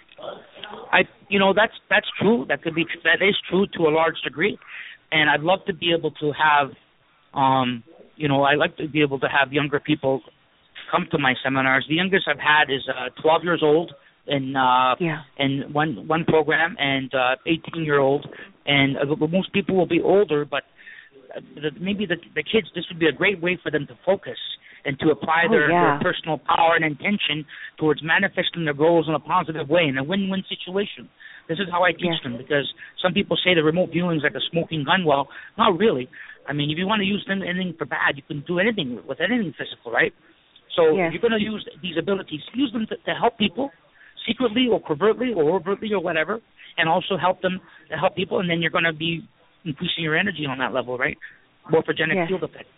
I, you know, that's that's true. That could be that is true to a large degree, and I'd love to be able to have, um, you know, I like to be able to have younger people come to my seminars. The youngest I've had is uh, twelve years old. In uh, yeah. in one one program, and uh, eighteen year old, and uh, most people will be older, but uh, the, maybe the the kids, this would be a great way for them to focus and to apply oh, their, yeah. their personal power and intention towards manifesting their goals in a positive way, in a win-win situation. This is how I teach yes. them, because some people say the remote viewing is like a smoking gun. Well, not really. I mean, if you want to use them, anything for bad, you can do anything with anything physical, right? So yes. if you're going to use these abilities, use them to, to help people, secretly or covertly or overtly or whatever, and also help them to help people, and then you're going to be increasing your energy on that level, right? Morphogenic yes. field effect.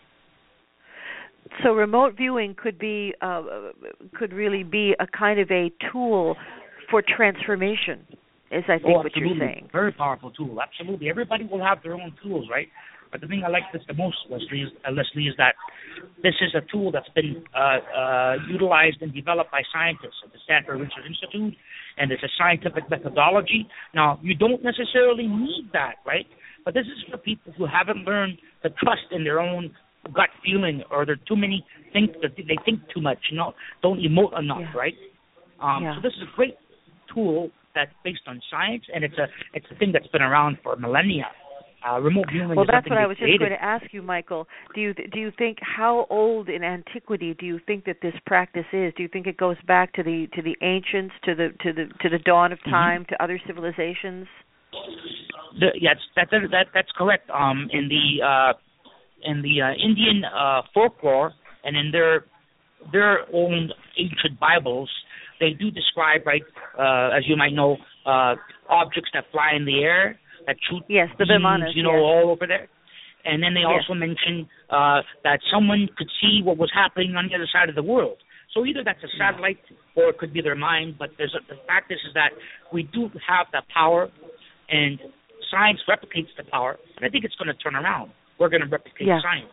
So remote viewing could be, uh, could really be a kind of a tool for transformation. Is I think oh, what you're saying. Very powerful tool. Absolutely. Everybody will have their own tools, right? But the thing I like this the most, Leslie, is, uh, Leslie, is that this is a tool that's been uh, uh, utilized and developed by scientists at the Stanford Research Institute, and it's a scientific methodology. Now, you don't necessarily need that, right? But this is for people who haven't learned to trust in their own gut feeling, or there are too many think that they think too much, you know, don't emote enough, yeah. right? Um, yeah. So this is a great tool that's based on science, and it's a it's a thing that's been around for millennia. Uh, remote viewing. Well, is that's what I was created. just going to ask you, Michael. Do you do you think how old in antiquity do you think that this practice is? Do you think it goes back to the to the ancients, to the to the to the dawn of time, mm-hmm. to other civilizations? The, yes, that, that that that's correct. Um, in the uh, in the uh, Indian uh, folklore and in their their own ancient Bibles, they do describe, right, uh, as you might know, uh, objects that fly in the air, that shoot yes, the beams, Vimanas, you know, yes. all over there. And then they yes. also mention uh, that someone could see what was happening on the other side of the world. So either that's a satellite or it could be their mind, but there's a, the fact is, is that we do have that power, and science replicates the power, and I think it's going to turn around. We're going to replicate yeah. science.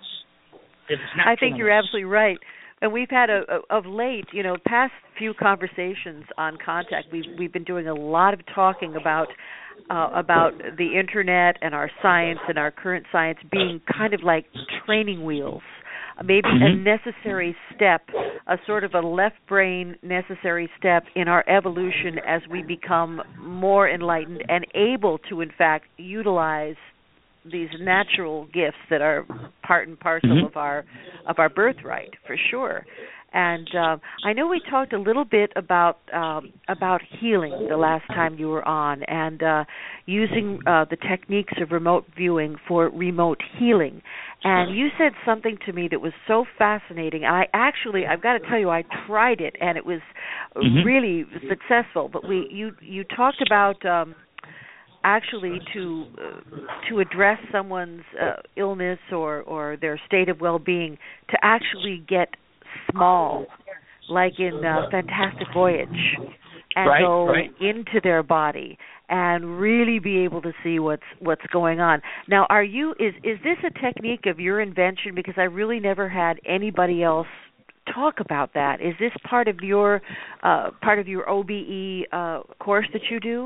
I think you're absolutely right. And we've had, a, a, of late, you know, past few conversations on Contact, we've, we've been doing a lot of talking about uh, about the Internet and our science and our current science being kind of like training wheels, maybe mm-hmm. a necessary step, a sort of a left brain necessary step in our evolution as we become more enlightened and able to, in fact, utilize these natural gifts that are part and parcel mm-hmm. of our of our birthright, for sure. And uh, I know we talked a little bit about um, about healing the last time you were on, and uh, using uh, the techniques of remote viewing for remote healing. And you said something to me that was so fascinating. I actually, I've got to tell you, I tried it, and it was mm-hmm. really successful. But we, you, you talked about. Um, actually to uh, to address someone's uh, illness or, or their state of well-being, to actually get small, like in uh, Fantastic Voyage, and right, go right. into their body and really be able to see what's what's going on. Now, are you is is this a technique of your invention? Because I really never had anybody else talk about that. Is this part of your uh, part of your O B E uh, course that you do?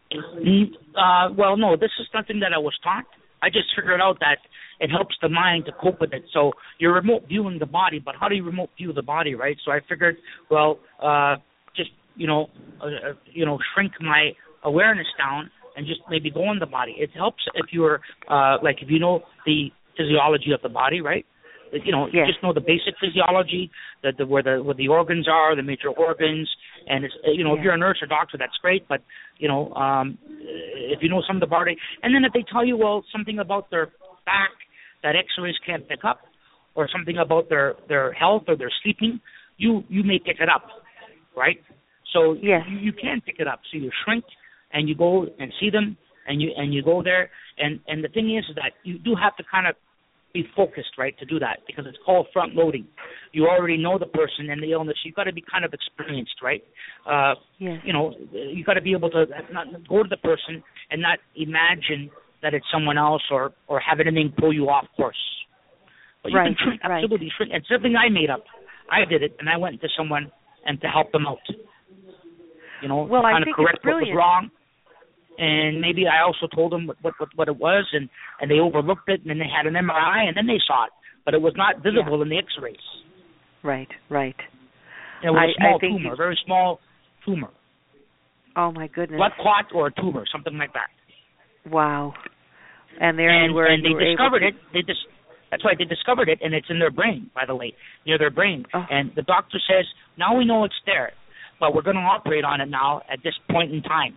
Uh, well, no, this is something that I was taught. I just figured out that it helps the mind to cope with it. So you're remote viewing the body, but how do you remote view the body, right? So I figured, well, uh, just, you know, uh, you know, shrink my awareness down and just maybe go in the body. It helps if you're, uh, like, if you know the physiology of the body, right? You know, yes. you just know the basic physiology, the, the where the where the organs are, the major organs, and it's you know yes. if you're a nurse or doctor, that's great. But you know, um, if you know some of the body, and then if they tell you well something about their back that X-rays can't pick up, or something about their, their health or their sleeping, you you may pick it up, right? So yes. you, you can pick it up. So you shrink and you go and see them, and you and you go there, and and the thing is that you do have to kind of be focused, right, to do that, because it's called front loading. You already know the person and the illness. You've got to be kind of experienced, right? Uh, yes. You know, you've got to be able to not go to the person and not imagine that it's someone else or, or have anything pull you off course. But you right, can shrink, absolutely right. shrink. It's something I made up. I did it, and I went to someone and to help them out. You know, well, to kind I think of correct it's what brilliant. was wrong. And maybe I also told them what, what, what it was, and, and they overlooked it, and then they had an M R I, and then they saw it. But it was not visible yeah. in the X-rays. Right, right. It was I, a small I think tumor, you... a very small tumor. Oh, my goodness. Blood clot or a tumor, something like that. Wow. And there and, you were. And they you were discovered able to... it. They dis- That's right, they discovered it, and it's in their brain, by the way, near their brain. Oh. And the doctor says, now we know it's there, but we're going to operate on it now at this point in time.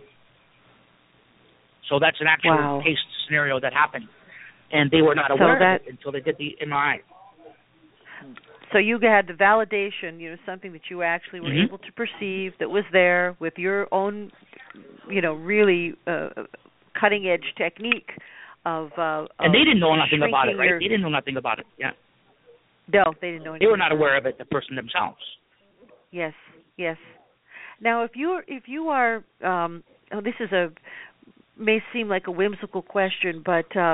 So that's an actual wow. case scenario that happened. And they were not aware so that, of it until they did the M R I. So you had the validation, you know, something that you actually were mm-hmm. able to perceive that was there with your own, you know, really uh, cutting-edge technique of, uh, of And they didn't know nothing about it, right? Your... They didn't know nothing about it, yeah. No, they didn't know anything. They were not aware of it, the person themselves. Yes, yes. Now, if you if you are um, oh, this is a may seem like a whimsical question, but uh,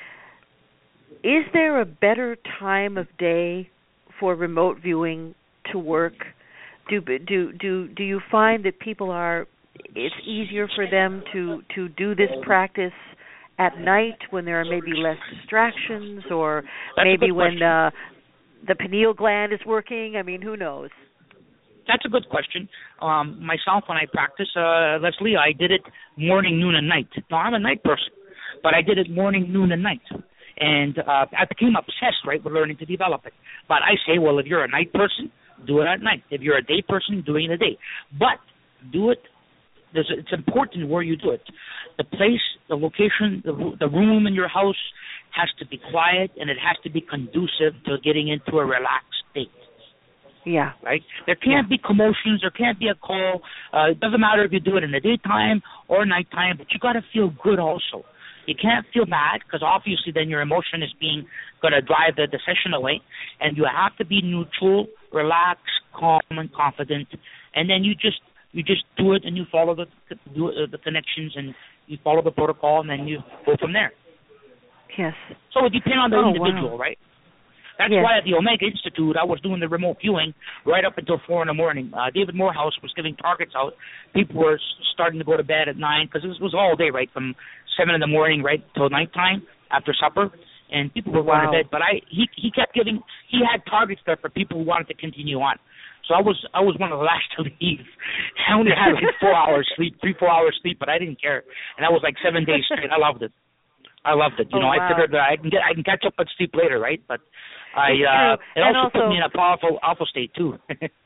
is there a better time of day for remote viewing to work? Do do do do you find that people are? It's easier for them to to do this practice at night when there are maybe less distractions, or That's maybe when uh, the pineal gland is working. I mean, who knows? That's a good question. Um, myself, when I practice, uh, Leslie, I did it morning, noon, and night. Now, I'm a night person, but I did it morning, noon, and night. And uh, I became obsessed, right, with learning to develop it. But I say, well, if you're a night person, do it at night. If you're a day person, do it in the day. But do it, there's, it's important where you do it. The place, the location, the, the room in your house has to be quiet, and it has to be conducive to getting into a relaxed state. Yeah. Right? There can't yeah. be commotions. There can't be a call. Uh, it doesn't matter if you do it in the daytime or nighttime, but you got to feel good also. You can't feel bad because obviously then your emotion is being going to drive the, the session away, and you have to be neutral, relaxed, calm, and confident, and then you just you just do it and you follow the do, uh, the connections and you follow the protocol, and then you go from there. Yes. So it depends on the oh, individual, wow. right? That's yes. why at the Omega Institute, I was doing the remote viewing right up until four in the morning. Uh, David Morehouse was giving targets out. People were starting to go to bed at nine because it was, it was all day, right, from seven in the morning right till nighttime after supper, and people were going wow. to bed. But I, he, he kept giving. He had targets there for people who wanted to continue on. So I was, I was one of the last to leave. I only had like four hours sleep, three, four hours sleep, but I didn't care, and that was like seven days straight. I loved it. I loved it. You oh, know, wow. I figured that I can get, I can catch up on sleep later, right? But I, uh, it also, also put me in a powerful alpha state too.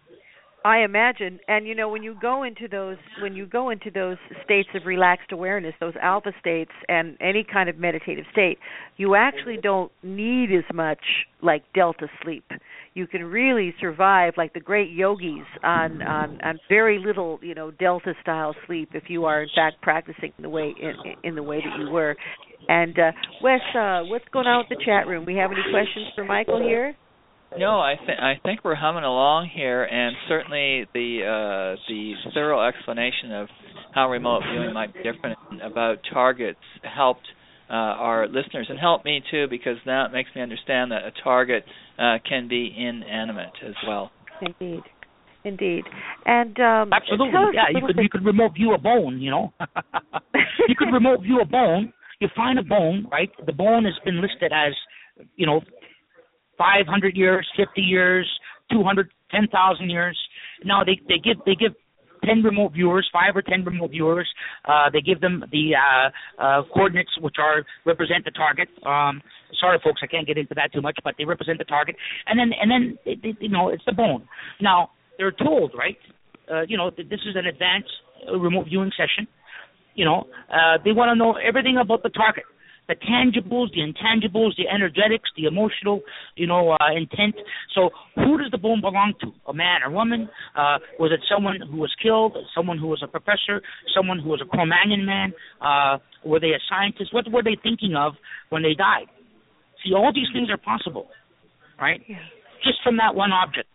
I imagine, and you know, when you go into those, when you go into those states of relaxed awareness, those alpha states, and any kind of meditative state, you actually don't need as much like delta sleep. You can really survive like the great yogis on on, on very little, you know, delta style sleep if you are in fact practicing the way in, in the way that you were. And uh, Wes, uh, what's going on with the chat room? We have any questions for Michael here? No, I think I think we're humming along here, and certainly the uh, the thorough explanation of how remote viewing might be different about targets helped uh, our listeners, and helped me too, because now it makes me understand that a target uh, can be inanimate as well. Indeed, indeed, and um, absolutely, tell us yeah. You could bit... you could remote view a bone, you know. You could remote view a bone. You find a bone, right? The bone has been listed as, you know, five hundred years, fifty years, two hundred, ten thousand years. Now they, they give they give ten remote viewers, five or ten remote viewers. Uh, they give them the uh, uh, coordinates, which are represent the target. Um, sorry, folks, I can't get into that too much, but they represent the target. And then and then they, they, you know, it's the bone. Now they're told, right? Uh, you know, this is an advanced uh, remote viewing session. You know, uh, they want to know everything about the target. The tangibles, the intangibles, the energetics, the emotional, you know, uh, intent. So who does the bone belong to? A man or woman? Uh, was it someone who was killed? Someone who was a professor? Someone who was a Cro-Magnon man? Uh, were they a scientist? What were they thinking of when they died? See, all these things are possible, right? Yeah. Just from that one object.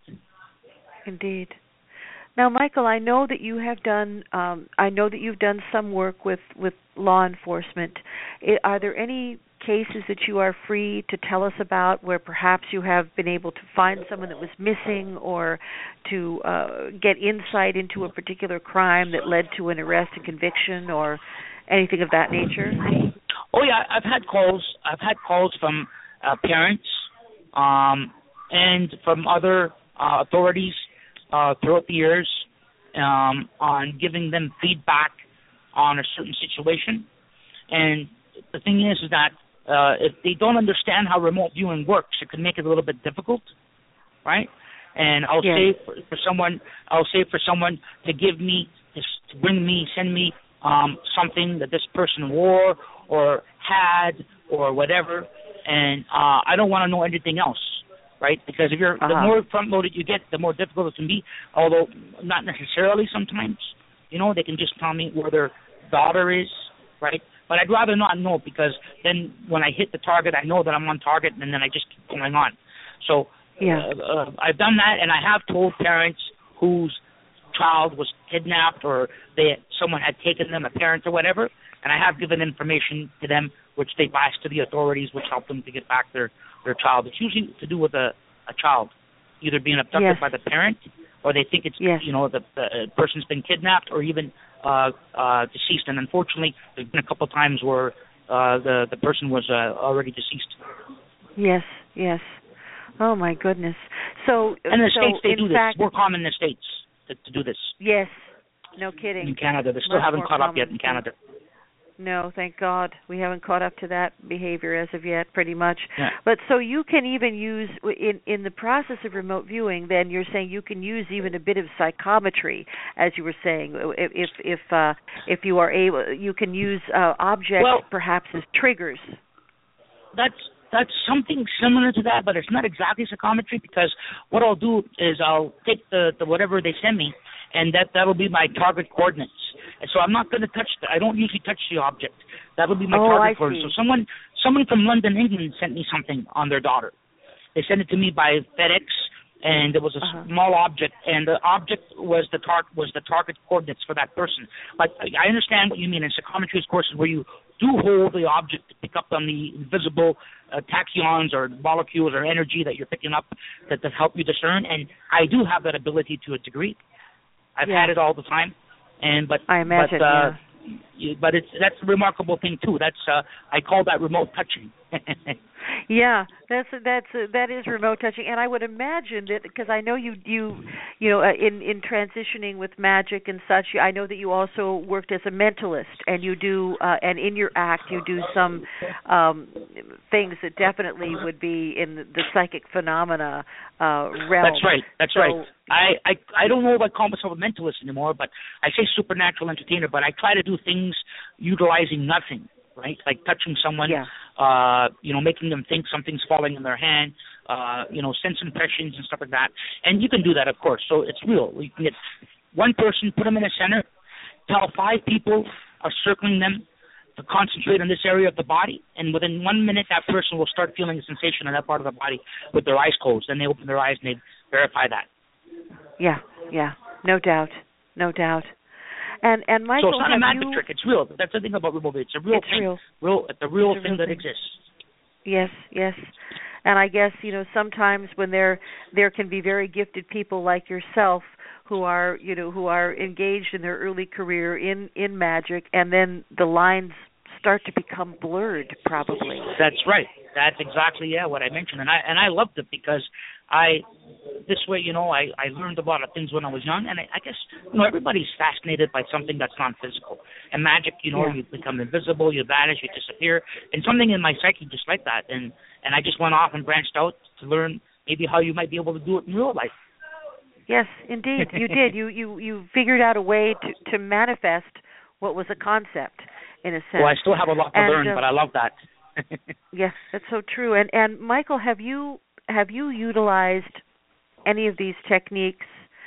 Indeed. Now, Michael, I know that you have done. Um, I know that you've done some work with, with law enforcement. I, are there any cases that you are free to tell us about where perhaps you have been able to find someone that was missing, or to uh, get insight into a particular crime that led to an arrest and conviction, or anything of that nature? Oh yeah, I've had calls. I've had calls from uh, parents um, and from other uh, authorities. Uh, throughout the years, um, on giving them feedback on a certain situation. And the thing is, is that uh, if they don't understand how remote viewing works, it can make it a little bit difficult, right? And I'll yes. say for, for someone, I'll say for someone to give me, to bring me, send me um, something that this person wore or had or whatever, and uh, I don't want to know anything else. Right, because if you're uh-huh. the more front-loaded you get, the more difficult it can be. Although not necessarily sometimes, you know, they can just tell me where their daughter is, right? But I'd rather not know, because then when I hit the target, I know that I'm on target, and then I just keep going on. So yeah. uh, uh, I've done that, and I have told parents whose child was kidnapped or they someone had taken them, a parent or whatever, and I have given information to them which they pass to the authorities, which help them to get back their, their child. It's usually to do with a, a child, either being abducted yes. by the parent, or they think it's, yes. you know, the, the person's been kidnapped or even uh, uh, deceased. And unfortunately, there's been a couple of times where uh, the, the person was uh, already deceased. Yes, yes. Oh, my goodness. So, and in the so States, they do fact, this. It's more common in the States to, to do this. Yes, no kidding. In Canada. They still Much haven't caught common. up yet in Canada. No, thank God. We haven't caught up to that behavior as of yet, pretty much. Yeah. But so you can even use, in, in the process of remote viewing, then you're saying you can use even a bit of psychometry, as you were saying. If if if, uh, if you are able, you can use uh, objects well, perhaps as triggers. That's that's something similar to that, but it's not exactly psychometry, because what I'll do is I'll take the, the whatever they send me, and that, that'll be my target coordinates. And so I'm not going to touch the, I don't usually touch the object. That'll be my oh, target I coordinates. see. So someone someone from London, England sent me something on their daughter. They sent it to me by FedEx, and it was a uh-huh. small object, and the object was the tar- was the target coordinates for that person. But I understand what you mean. In psychometry, of course, is where you do hold the object to pick up on the invisible uh, tachyons or molecules or energy that you're picking up that, that help you discern. And I do have that ability to a degree. I've yeah. had it all the time. And but I imagine, but, uh, yeah. but it's that's a remarkable thing too. That's uh, I call that remote touching. Yeah, that's that's uh, that is remote touching, and I would imagine that, because I know you you you know uh, in in transitioning with magic and such, I know that you also worked as a mentalist, and you do uh, and in your act you do some um, things that definitely would be in the psychic phenomena uh, realm. That's right. That's so, right. I, I I don't know if I call myself a mentalist anymore, but I say supernatural entertainer. But I try to do things utilizing nothing. Right, like touching someone, yeah. uh, you know, making them think something's falling in their hand, uh, you know, sense impressions and stuff like that. And you can do that, of course. So it's real. You can get one person, put them in a center, tell five people are circling them to concentrate on this area of the body, and within one minute, that person will start feeling a sensation in that part of the body with their eyes closed. Then they open their eyes and they verify that. Yeah, yeah, no doubt, no doubt. And and Michael, so it's not a magic you... trick. It's real. That's the thing about remote. It's a real it's thing. Real. Real. It's a real it's a thing real that thing. exists. Yes, yes. And I guess, you know, sometimes when there there can be very gifted people like yourself who are, you know, who are engaged in their early career in, in magic, and then the lines start to become blurred, probably. That's right. That's exactly yeah what I mentioned, and I and I loved it because I this way you know I, I learned a lot of things when I was young, and I, I guess you know everybody's fascinated by something that's non-physical. And magic, you know, yeah. you become invisible, you vanish, you disappear, and something in my psyche just like that, and and I just went off and branched out to learn maybe how you might be able to do it in real life. Yes, indeed, you did. You you you figured out a way to to manifest what was a concept in a sense. Well, I still have a lot to and, learn, uh, but I love that. Yes, that's so true. And and Michael, have you have you utilized any of these techniques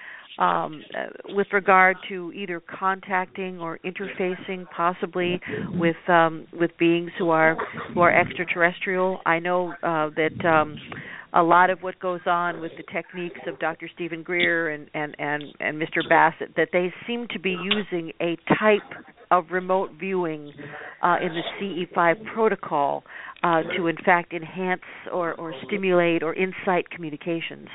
um, uh, with regard to either contacting or interfacing, possibly with um, with beings who are who are extraterrestrial? I know uh, that um, a lot of what goes on with the techniques of Doctor Stephen Greer and, and, and, and Mister Bassett, that they seem to be using a type of remote viewing uh, in the C E five protocol uh, to, in fact, enhance or, or stimulate or incite communications.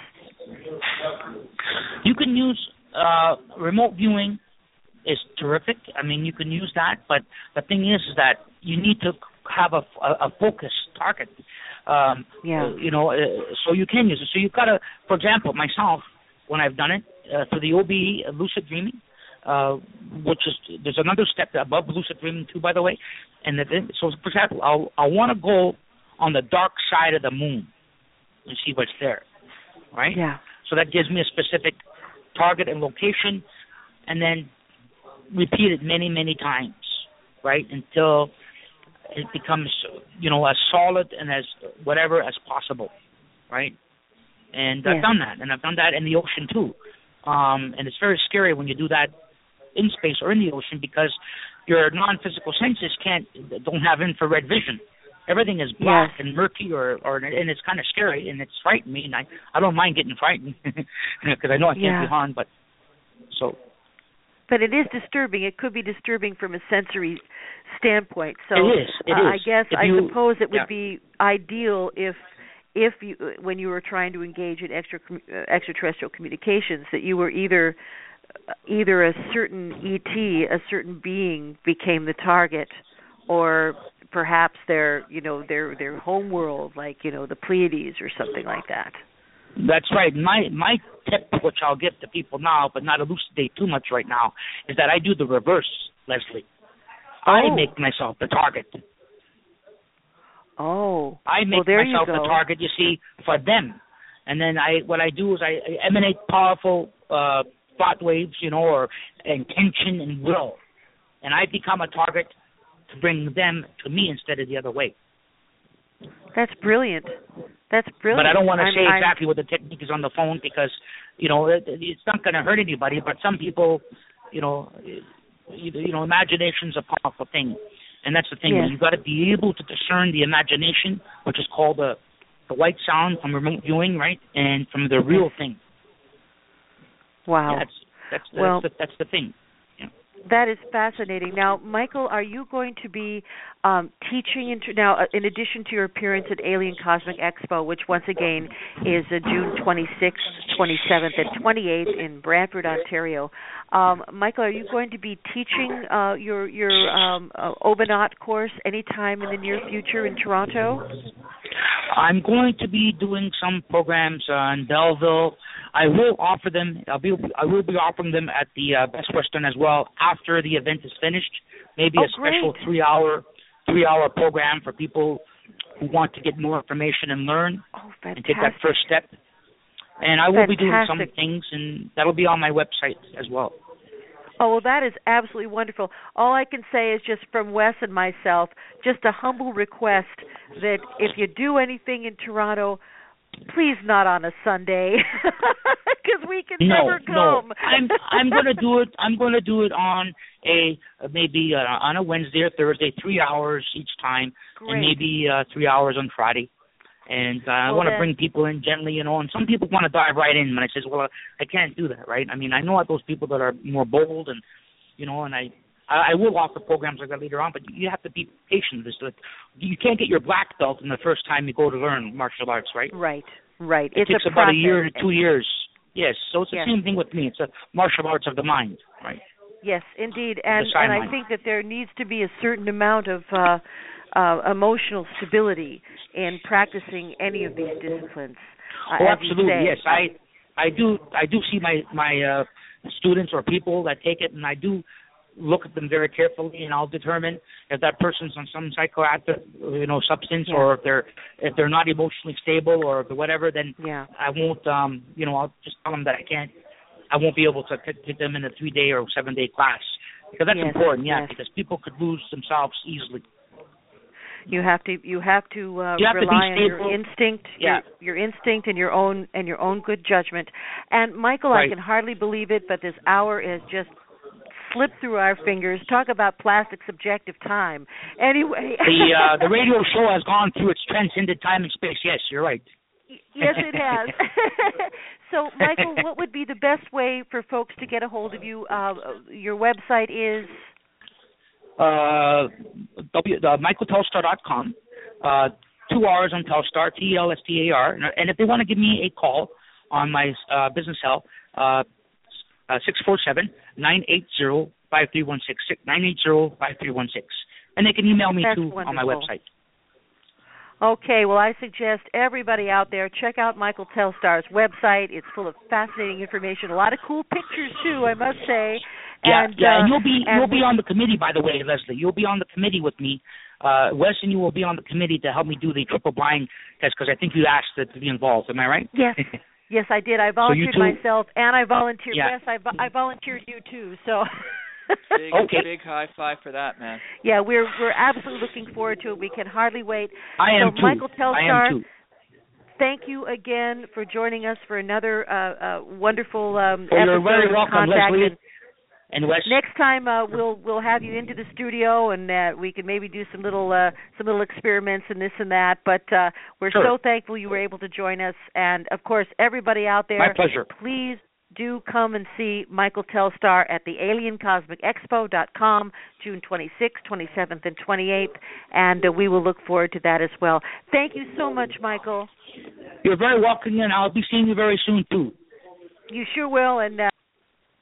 You can use uh, remote viewing is terrific. I mean, you can use that, but the thing is, is that you need to have a, a, a focused target. Um, yeah. Uh, you know, uh, so you can use it. So you've got to, for example, myself, when I've done it, uh, for the O B E, uh, lucid dreaming, uh, which is, there's another step above lucid dreaming too, by the way. And the, so, for example, I'll, I want to go on the dark side of the moon and see what's there, right? Yeah. So that gives me a specific target and location, and then repeat it many, many times, right, until it becomes, you know, as solid and as whatever as possible, right? And yeah. I've done that, and I've done that in the ocean too. Um, and it's very scary when you do that in space or in the ocean, because your non-physical senses can't don't have infrared vision. Everything is black yes. and murky, or, or and it's kind of scary, and it's frightening me. And I, I don't mind getting frightened because I know I can't yeah. be harmed. But So. But it is disturbing. It could be disturbing from a sensory standpoint. So it is. It uh, is. I guess if I you, suppose it would yeah. be ideal if, if you, when you were trying to engage in extra uh, extraterrestrial communications, that you were either either a certain E T, a certain being, became the target, or perhaps their, you know, their their home world, like, you know, the Pleiades or something like that. That's right. My my tip, which I'll give to people now, but not elucidate too much right now, is that I do the reverse, Leslie. Oh. I make myself the target. Oh. I make well, there myself you go. the target, you see, for them. And then I, what I do is I, I emanate powerful uh, thought waves, you know, or intention and will. And I become a target to bring them to me instead of the other way. That's brilliant. That's brilliant. But I don't want to I'm, say I'm, exactly what the technique is on the phone because, you know, it, it's not going to hurt anybody. But some people, you know, you, you know, imagination's a powerful thing, and that's the thing. Yes. You've got to be able to discern the imagination, which is called the the white sound from remote viewing, right, and from the real thing. Wow. That's that's the, well, that's, the, that's the thing. That is fascinating. Now, Michael, are you going to be um, teaching inter- now? Uh, in addition to your appearance at Alien Cosmic Expo, which once again is uh, June twenty-sixth, twenty-seventh, and twenty-eighth in Brantford, Ontario, um, Michael, are you going to be teaching uh, your your um, uh, Obernaut course anytime in the near future in Toronto? I'm going to be doing some programs uh, in Belleville. I will offer them. I'll be. I will be offering them at the uh, Best Western as well after the event is finished. Maybe oh, a special great. three-hour, three-hour program for people who want to get more information and learn oh, and take that first step. And I will fantastic. be doing some things, and that'll be on my website as well. Oh, well, that is absolutely wonderful. All I can say is just from Wes and myself, just a humble request that if you do anything in Toronto, please not on a Sunday, because we can no, never come. No, I'm I'm going to do it. I'm going to do it on a maybe uh, on a Wednesday or Thursday, three hours each time, Great. and maybe uh, three hours on Friday. And uh, well, I want to bring people in gently, you know. And some people want to dive right in. And I says, well, I can't do that, right? I mean, I know those people that are more bold, and you know, and I. I will offer programs like that later on, but you have to be patient. This, you can't get your black belt in the first time you go to learn martial arts, right? Right, right. It it's takes a about process. a year to two years. Yes, so it's the yes. same thing with me. It's a martial arts of the mind, right? Yes, indeed. And and I mind. think that there needs to be a certain amount of uh, uh, emotional stability in practicing any of these disciplines. Uh, oh, as absolutely. you say. Yes, I, I do. I do see my my uh, students or people that take it, and I do look at them very carefully, and I'll determine if that person's on some psychoactive, you know, substance, yeah. or if they're if they're not emotionally stable, or whatever. Then yeah. I won't, um, you know, I'll just tell them that I can't, I won't be able to get them in a three-day or seven-day class because that's yes, important, yeah, yes. because people could lose themselves easily. You have to you have to uh, you have rely to on your instinct, yeah. your, your instinct and your own and your own good judgment. And Michael, right. I can hardly believe it, but this hour is just slipped through our fingers. Talk about plastic subjective time. Anyway, the uh, the radio show has gone through its transcended time and space. Yes, you're right. Yes, it has. So, Michael, what would be the best way for folks to get a hold of you? Uh, your website is uh, w, uh, michael telstar dot com. Uh, two R's on Telstar, T E L S T A R. And if they want to give me a call on my uh, business cell, uh, Uh, six four seven, nine eight zero, five three one six, nine eight zero, five three one six. And they can email me, That's too, wonderful. on my website. Okay, well, I suggest everybody out there check out Michael Telstar's website. It's full of fascinating information, a lot of cool pictures, too, I must say. Yeah, and, yeah, uh, and you'll be and you'll be on the committee, by the way, Leslie. You'll be on the committee with me. Uh, Wes and you will be on the committee to help me do the triple blind test because I think you asked to be involved. Am I right? Yes. Yes, I did. I volunteered so myself, and I volunteered. Yeah. Yes, I, vo- I volunteered you too. So, big, okay. big high five for that, man. Yeah, we're we're absolutely looking forward to it. We can hardly wait. I am so, too. Michael Telstar, I am too. Thank you again for joining us for another uh, uh, wonderful um, well, episode you're very of welcome, Contact. Leslie. And Wes. Next time uh, we'll we'll have you into the studio and uh, we can maybe do some little uh, some little experiments and this and that. But uh, we're sure. so thankful you were able to join us. And of course, everybody out there, my pleasure. Please do come and see Michael Telstar at the alien cosmic expo dot com, June twenty-sixth, twenty-seventh, and twenty-eighth, and uh, we will look forward to that as well. Thank you so much, Michael. You're very welcome, and I'll be seeing you very soon, too. You sure will, and uh,